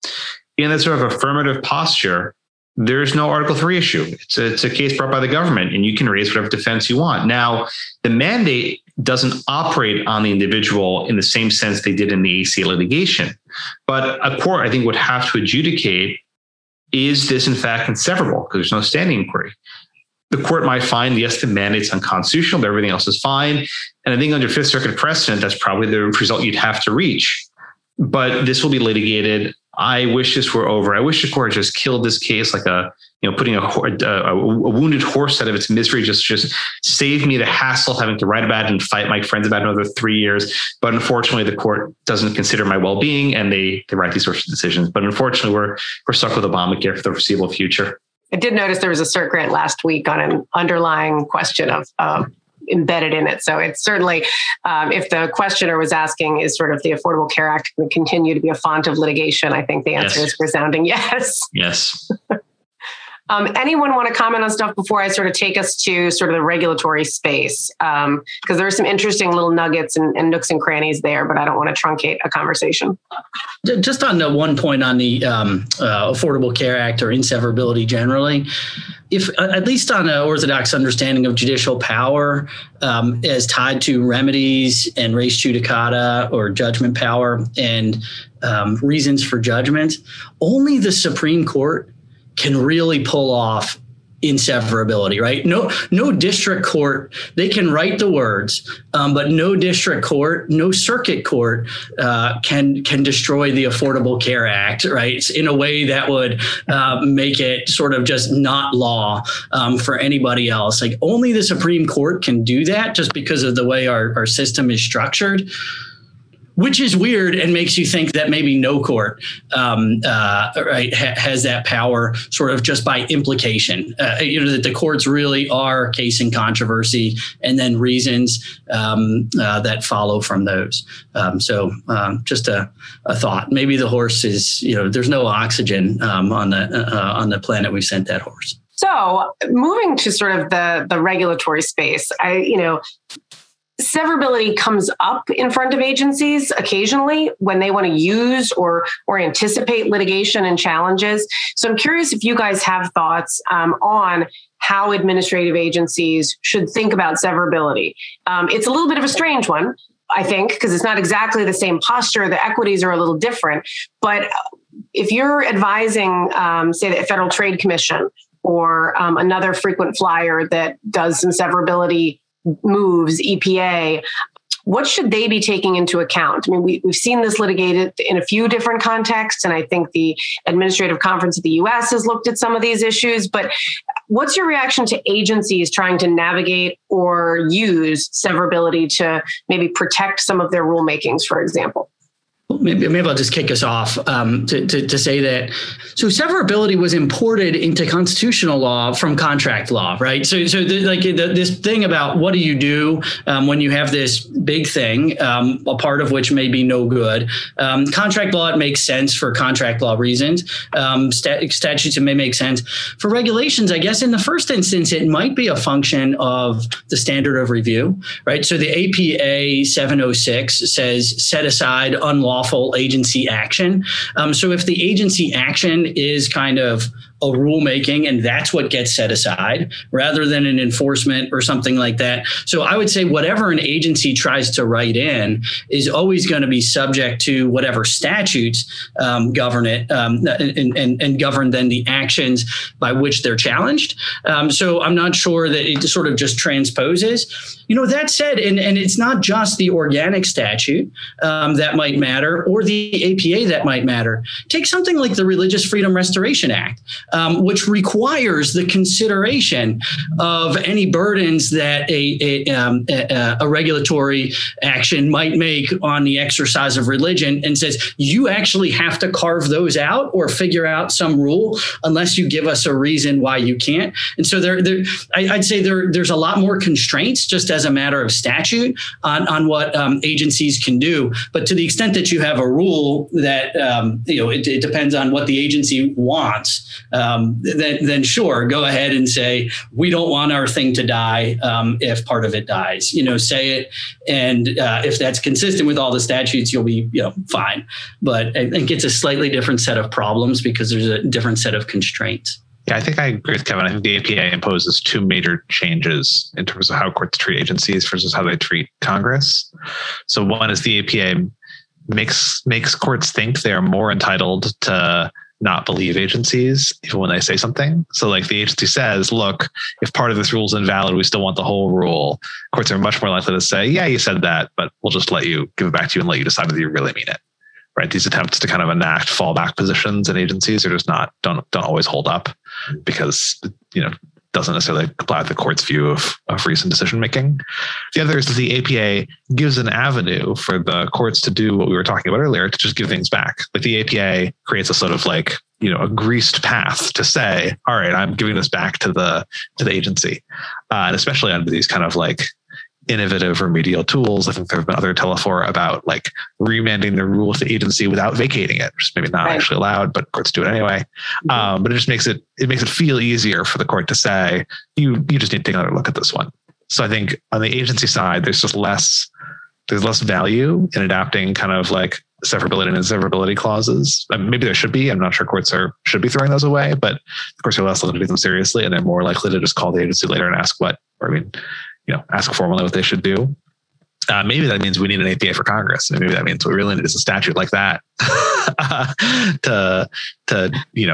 In that sort of affirmative posture, there's no Article three issue. It's a, it's a case brought by the government, and you can raise whatever defense you want. Now, the mandate doesn't operate on the individual in the same sense they did in the A C A litigation. But a court, I think, would have to adjudicate, is this in fact inseverable? Because there's no standing inquiry. The court might find, yes, the mandate's unconstitutional, but everything else is fine. And I think under Fifth Circuit precedent, that's probably the result you'd have to reach. But this will be litigated. I wish this were over. I wish the court just killed this case like a, you know, putting a, a, a wounded horse out of its misery. Just, just save me the hassle of having to write about it and fight my friends about it another three years. But unfortunately, the court doesn't consider my well-being, and they they write these sorts of decisions. But unfortunately, we're we're stuck with Obamacare for the foreseeable future. I did notice there was a cert grant last week on an underlying question of. Uh, embedded in it. So it's certainly, um, if the questioner was asking, is sort of the Affordable Care Act going to continue to be a font of litigation? I think the answer yes. is resounding yes. Yes. Um, anyone want to comment on stuff before I sort of take us to sort of the regulatory space? Because um, there are some interesting little nuggets and, and nooks and crannies there, but I don't want to truncate a conversation. Just on the one point on the um, uh, Affordable Care Act or inseverability generally, if at least on an orthodox understanding of judicial power um, as tied to remedies and res judicata or judgment power and um, reasons for judgment, only the Supreme Court can really pull off in severability, right? No, no district court, they can write the words, um, but no district court, no circuit court uh, can can destroy the Affordable Care Act, right? In a way that would uh, make it sort of just not law um, for anybody else. Like only the Supreme Court can do that just because of the way our, our system is structured, which is weird and makes you think that maybe no court um, uh, right, ha- has that power sort of just by implication. Uh, you know, that the courts really are case and controversy and then reasons um, uh, that follow from those. Um, so um, just a, a thought. Maybe the horse is, you know, there's no oxygen um, on the uh, on the planet we sent that horse. So moving to sort of the, the regulatory space, I, you know, severability comes up in front of agencies occasionally when they want to use or or anticipate litigation and challenges. So I'm curious if you guys have thoughts um, on how administrative agencies should think about severability. Um, it's a little bit of a strange one, I think, because it's not exactly the same posture. The equities are a little different. But if you're advising, um, say, the Federal Trade Commission or um, another frequent flyer that does some severability moves, E P A, what should they be taking into account? I mean, we, we've seen this litigated in a few different contexts, and I think the Administrative Conference of the U S has looked at some of these issues, but what's your reaction to agencies trying to navigate or use severability to maybe protect some of their rulemakings, for example? Maybe, maybe I'll just kick us off um, to, to, to say that. So severability was imported into constitutional law from contract law, right? So, so the, like the, this thing about what do you do um, when you have this big thing, um, a part of which may be no good. Um, contract law, it makes sense for contract law reasons. Um, stat- statutes, it may make sense. For regulations, I guess in the first instance, it might be a function of the standard of review, right? So the A P A seven oh six says set aside unlawful agency action. Um, so if the agency action is kind of a rulemaking and that's what gets set aside rather than an enforcement or something like that. So I would say whatever an agency tries to write in is always going to be subject to whatever statutes um, govern it um, and, and, and govern then the actions by which they're challenged. Um, so I'm not sure that it sort of just transposes. You know, that said, and, and it's not just the organic statute um, that might matter or the A P A that might matter. Take something like the Religious Freedom Restoration Act. Um, which requires the consideration of any burdens that a, a, um, a, a regulatory action might make on the exercise of religion and says, you actually have to carve those out or figure out some rule unless you give us a reason why you can't. And so there, there I, I'd say there, there's a lot more constraints just as a matter of statute on, on what um, agencies can do. But to the extent that you have a rule that, um, you know, it, it depends on what the agency wants. Um, then, then sure, go ahead and say, we don't want our thing to die um, if part of it dies. You know, say it. And uh, if that's consistent with all the statutes, you'll be, you know, fine. But I think it's a slightly different set of problems because there's a different set of constraints. Yeah, I think I agree with Kevin. I think the A P A imposes two major changes in terms of how courts treat agencies versus how they treat Congress. So one is the A P A makes makes courts think they are more entitled to not believe agencies even when they say something. So like the agency says, look, if part of this rule is invalid, we still want the whole rule. Courts are much more likely to say, yeah, you said that, but we'll just let you give it back to you and let you decide whether you really mean it. Right? These attempts to kind of enact fallback positions in agencies are just not, don't, don't always hold up because, you know, doesn't necessarily comply with the court's view of, of recent decision making. The other is that the A P A gives an avenue for the courts to do what we were talking about earlier, to just give things back. Like the A P A creates a sort of like, you know, a greased path to say, all right, I'm giving this back to the to the agency. Uh, and especially under these kind of like innovative remedial tools. I think there have been other telefora about like remanding the rule to the agency without vacating it, which is maybe not right. actually allowed, but courts do it anyway. Mm-hmm. Um, but it just makes it, it makes it feel easier for the court to say, you, you just need to take another look at this one. So I think on the agency side, there's just less, there's less value in adapting kind of like severability and inseverability clauses. And maybe there should be, I'm not sure courts are, should be throwing those away, but of course you're less likely to take them seriously and they're more likely to just call the agency later and ask what, or I mean, you know, ask formally what they should do. Uh, maybe that means we need an A P A for Congress. And maybe that means what we really need is a statute like that uh, to, to, you know,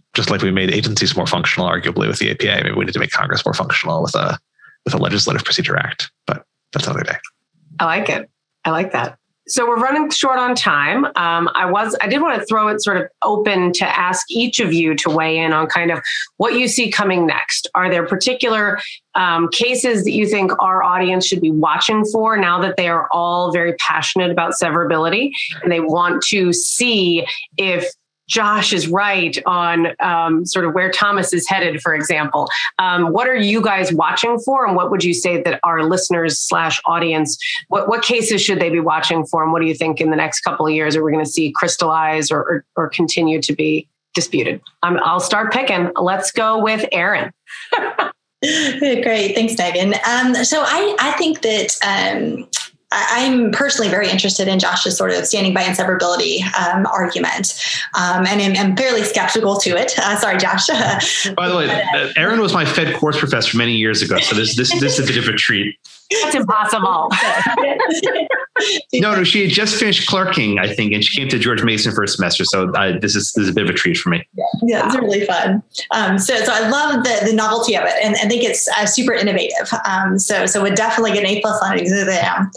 just like we made agencies more functional, arguably with the A P A, maybe we need to make Congress more functional with a with a Legislative Procedure Act. But that's another day. I like it. I like that. So we're running short on time. Um, I was, I did want to throw it sort of open to ask each of you to weigh in on kind of what you see coming next. Are there particular um, cases that you think our audience should be watching for now that they are all very passionate about severability and they want to see if Josh is right on um, sort of where Thomas is headed, for example. Um, what are you guys watching for? And what would you say that our listeners slash audience, what, what cases should they be watching for? And what do you think in the next couple of years are we going to see crystallize or, or, or continue to be disputed? Um, I'll start picking. Let's go with Erin. Great. Thanks, Megan. Um, so I, I think that um, I'm personally very interested in Josh's sort of standing by inseverability um, argument, um, and I'm, I'm fairly skeptical to it. Uh, sorry, Josh. By the way, Erin was my Fed course professor many years ago, so this this this is a bit of a treat. That's impossible. no, no, she had just finished clerking, I think, and she came to George Mason for a semester. So I, this is this is a bit of a treat for me. Yeah, yeah, it's really fun. Um, so, so I love the the novelty of it, and I think it's uh, super innovative. Um, so, so would definitely get an A plus on it because I am.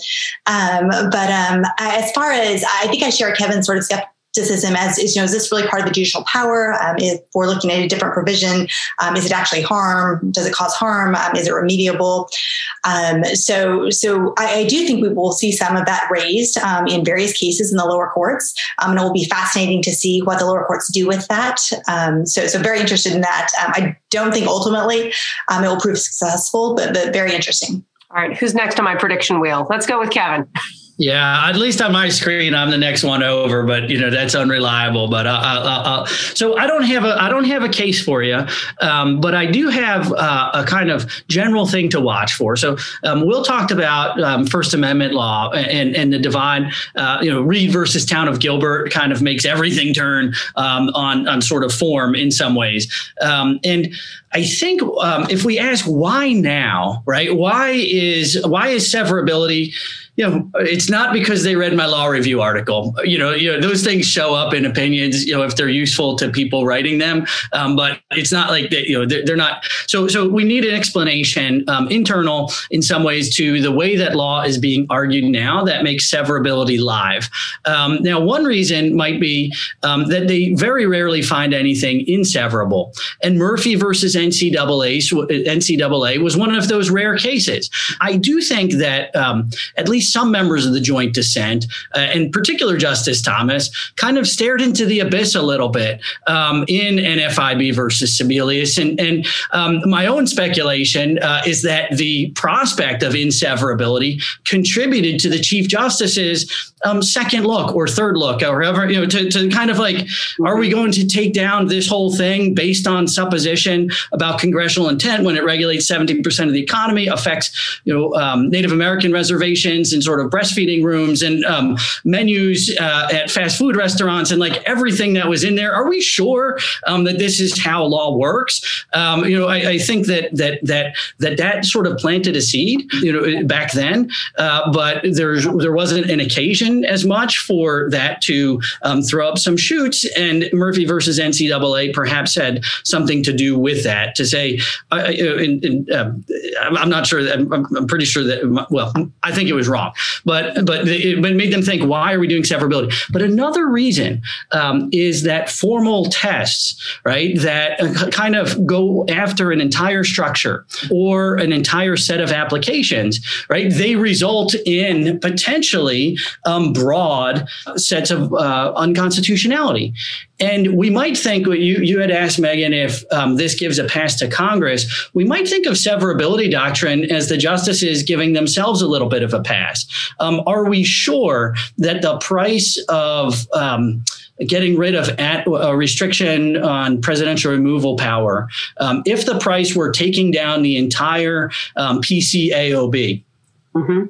Um, but um, as far as I think I share Kevin's sort of skepticism as is, you know, is this really part of the judicial power? Um, if we're looking at a different provision, um, is it actually harm? Does it cause harm? Um, is it remediable? Um, so, so I, I do think we will see some of that raised um, in various cases in the lower courts, um, and it will be fascinating to see what the lower courts do with that. Um, so, so very interested in that. Um, I don't think ultimately um, it will prove successful, but, but very interesting. All right, who's next on my prediction wheel? Let's go with Kevin. Yeah, at least on my screen, I'm the next one over, but you know that's unreliable. But uh, uh, uh, so I don't have a I don't have a case for you, um, but I do have uh, a kind of general thing to watch for. So um, Will talked about um, First Amendment law and and the divide. Uh, you know, Reed versus Town of Gilbert kind of makes everything turn um, on on sort of form in some ways, um, and. I think um, if we ask why now, right? Why is why is severability? You know, it's not because they read my law review article. You know, you know those things show up in opinions. You know, if they're useful to people writing them, um, but it's not like that. You know, they're, they're not. So, so we need an explanation, um, internal in some ways, to the way that law is being argued now that makes severability live. Um, now, one reason might be um, that they very rarely find anything inseverable, and Murphy versus N C double A, N C double A was one of those rare cases. I do think that um, at least some members of the joint dissent, uh, in particular Justice Thomas, kind of stared into the abyss a little bit um, in N F I B versus Sebelius. And, and um, my own speculation uh, is that the prospect of inseverability contributed to the Chief Justice's um, second look or third look, or however, you know, to, to kind of like, are we going to take down this whole thing based on supposition about congressional intent when it regulates seventy percent of the economy, affects, you know, um, Native American reservations and sort of breastfeeding rooms and um, menus uh, at fast food restaurants and like everything that was in there. Are we sure um, that this is how law works? Um, you know, I, I think that that that that that sort of planted a seed, you know, back then, uh, but there's there wasn't an occasion as much for that to um, throw up some shoots. And Murphy versus N C double A perhaps had something to do with that. To say, uh, in, in, uh, I'm not sure that I'm, I'm pretty sure that. Well, I think it was wrong. But but it made them think, why are we doing severability? But another reason um, is that formal tests, right, that uh, kind of go after an entire structure or an entire set of applications, right, they result in potentially um, broad sets of uh, unconstitutionality. And we might think, you, you had asked, Megan, if um, this gives a pass to Congress. We might think of severability doctrine as the justices giving themselves a little bit of a pass. Um, are we sure that the price of um, getting rid of at, a restriction on presidential removal power, um, if the price were taking down the entire um, P C A O B, mm-hmm.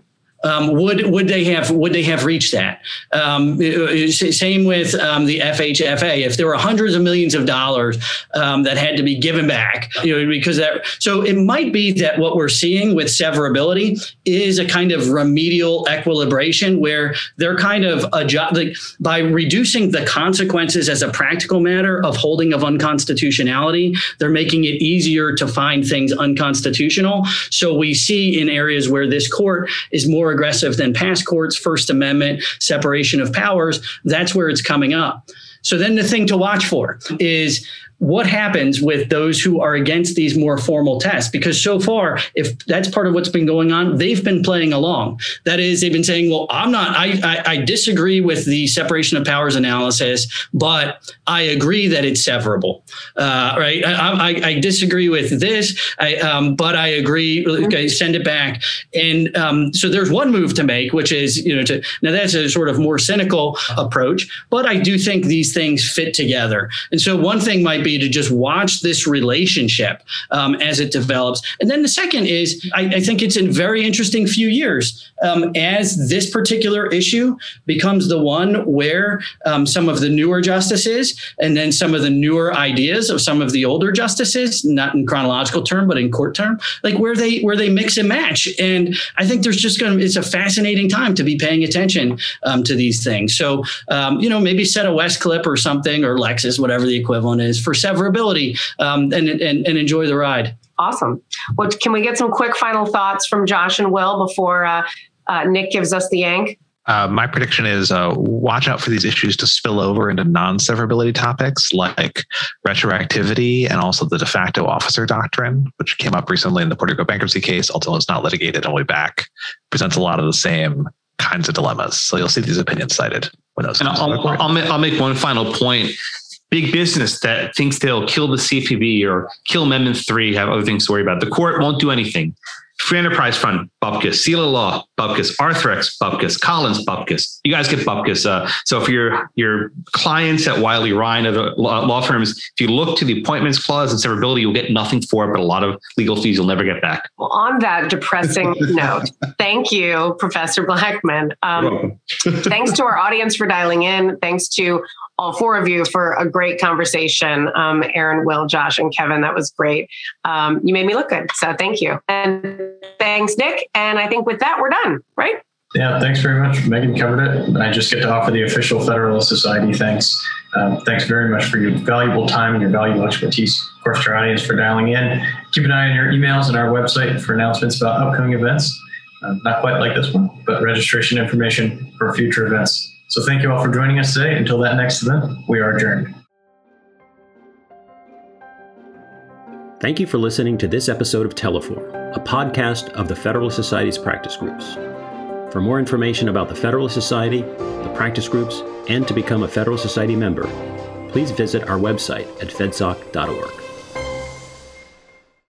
Um, would would they have would they have reached that? Um, same with um, the F H F A. If there were hundreds of millions of dollars um, that had to be given back, you know, because that. So it might be that what we're seeing with severability is a kind of remedial equilibration where they're kind of adjust, like, by reducing the consequences as a practical matter of holding of unconstitutionality, they're making it easier to find things unconstitutional. So we see in areas where this court is more aggressive than past courts, First Amendment, separation of powers, that's where it's coming up. So then the thing to watch for is what happens with those who are against these more formal tests? Because so far, if that's part of what's been going on, they've been playing along. That is, they've been saying, well, I'm not, I, I, I disagree with the separation of powers analysis, but I agree that it's severable, uh, right? I, I, I disagree with this, I, um, but I agree, okay, send it back. And um, so there's one move to make, which is, you know, to, now that's a sort of more cynical approach, but I do think these things fit together. And so one thing might be to just watch this relationship um, as it develops. And then the second is, I, I think it's a very interesting few years um, as this particular issue becomes the one where um, some of the newer justices and then some of the newer ideas of some of the older justices, not in chronological term, but in court term, like where they where they mix and match. And I think there's just going to, it's a fascinating time to be paying attention um, to these things. So, um, you know, maybe set a Westcliff or something, or Lexis, whatever the equivalent is, for severability um, and, and, and enjoy the ride. Awesome. Well, can we get some quick final thoughts from Josh and Will before uh, uh, Nick gives us the yank? Uh, my prediction is uh, watch out for these issues to spill over into non-severability topics like retroactivity and also the de facto officer doctrine, which came up recently in the Puerto Rico bankruptcy case, although it's not litigated all the way back, presents a lot of the same kinds of dilemmas. So you'll see these opinions cited when those. And I'll, I'll, I'll, make, I'll make one final point. Big business that thinks they'll kill the C F P B or kill Amendment three, have other things to worry about. The court won't do anything. Free Enterprise Fund, bupkis. Seal of Law, bupkis. Arthrex, bupkis. Collins, bupkis. You guys get bupkis. Uh, so for your, your clients at Wiley Ryan, other law, law firms, if you look to the appointments clause and severability, you'll get nothing for it, but a lot of legal fees you'll never get back. Well, on that depressing note, thank you, Professor Blackman. Um, thanks to our audience for dialing in. Thanks to all four of you for a great conversation. Um, Aaron, Will, Josh, and Kevin, that was great. Um, you made me look good, so thank you. And thanks, Nick. And I think with that, we're done, right? Yeah, thanks very much. Megan covered it. I just get to offer the official Federalist Society thanks. Um, thanks very much for your valuable time and your valuable expertise. Of course, to our audience for dialing in. Keep an eye on your emails and our website for announcements about upcoming events. Uh, not quite like this one, but registration information for future events. So thank you all for joining us today. Until that next event, we are adjourned. Thank you for listening to this episode of Teleform, a podcast of the Federalist Society's practice groups. For more information about the Federalist Society, the practice groups, and to become a Federalist Society member, please visit our website at fedsoc dot org.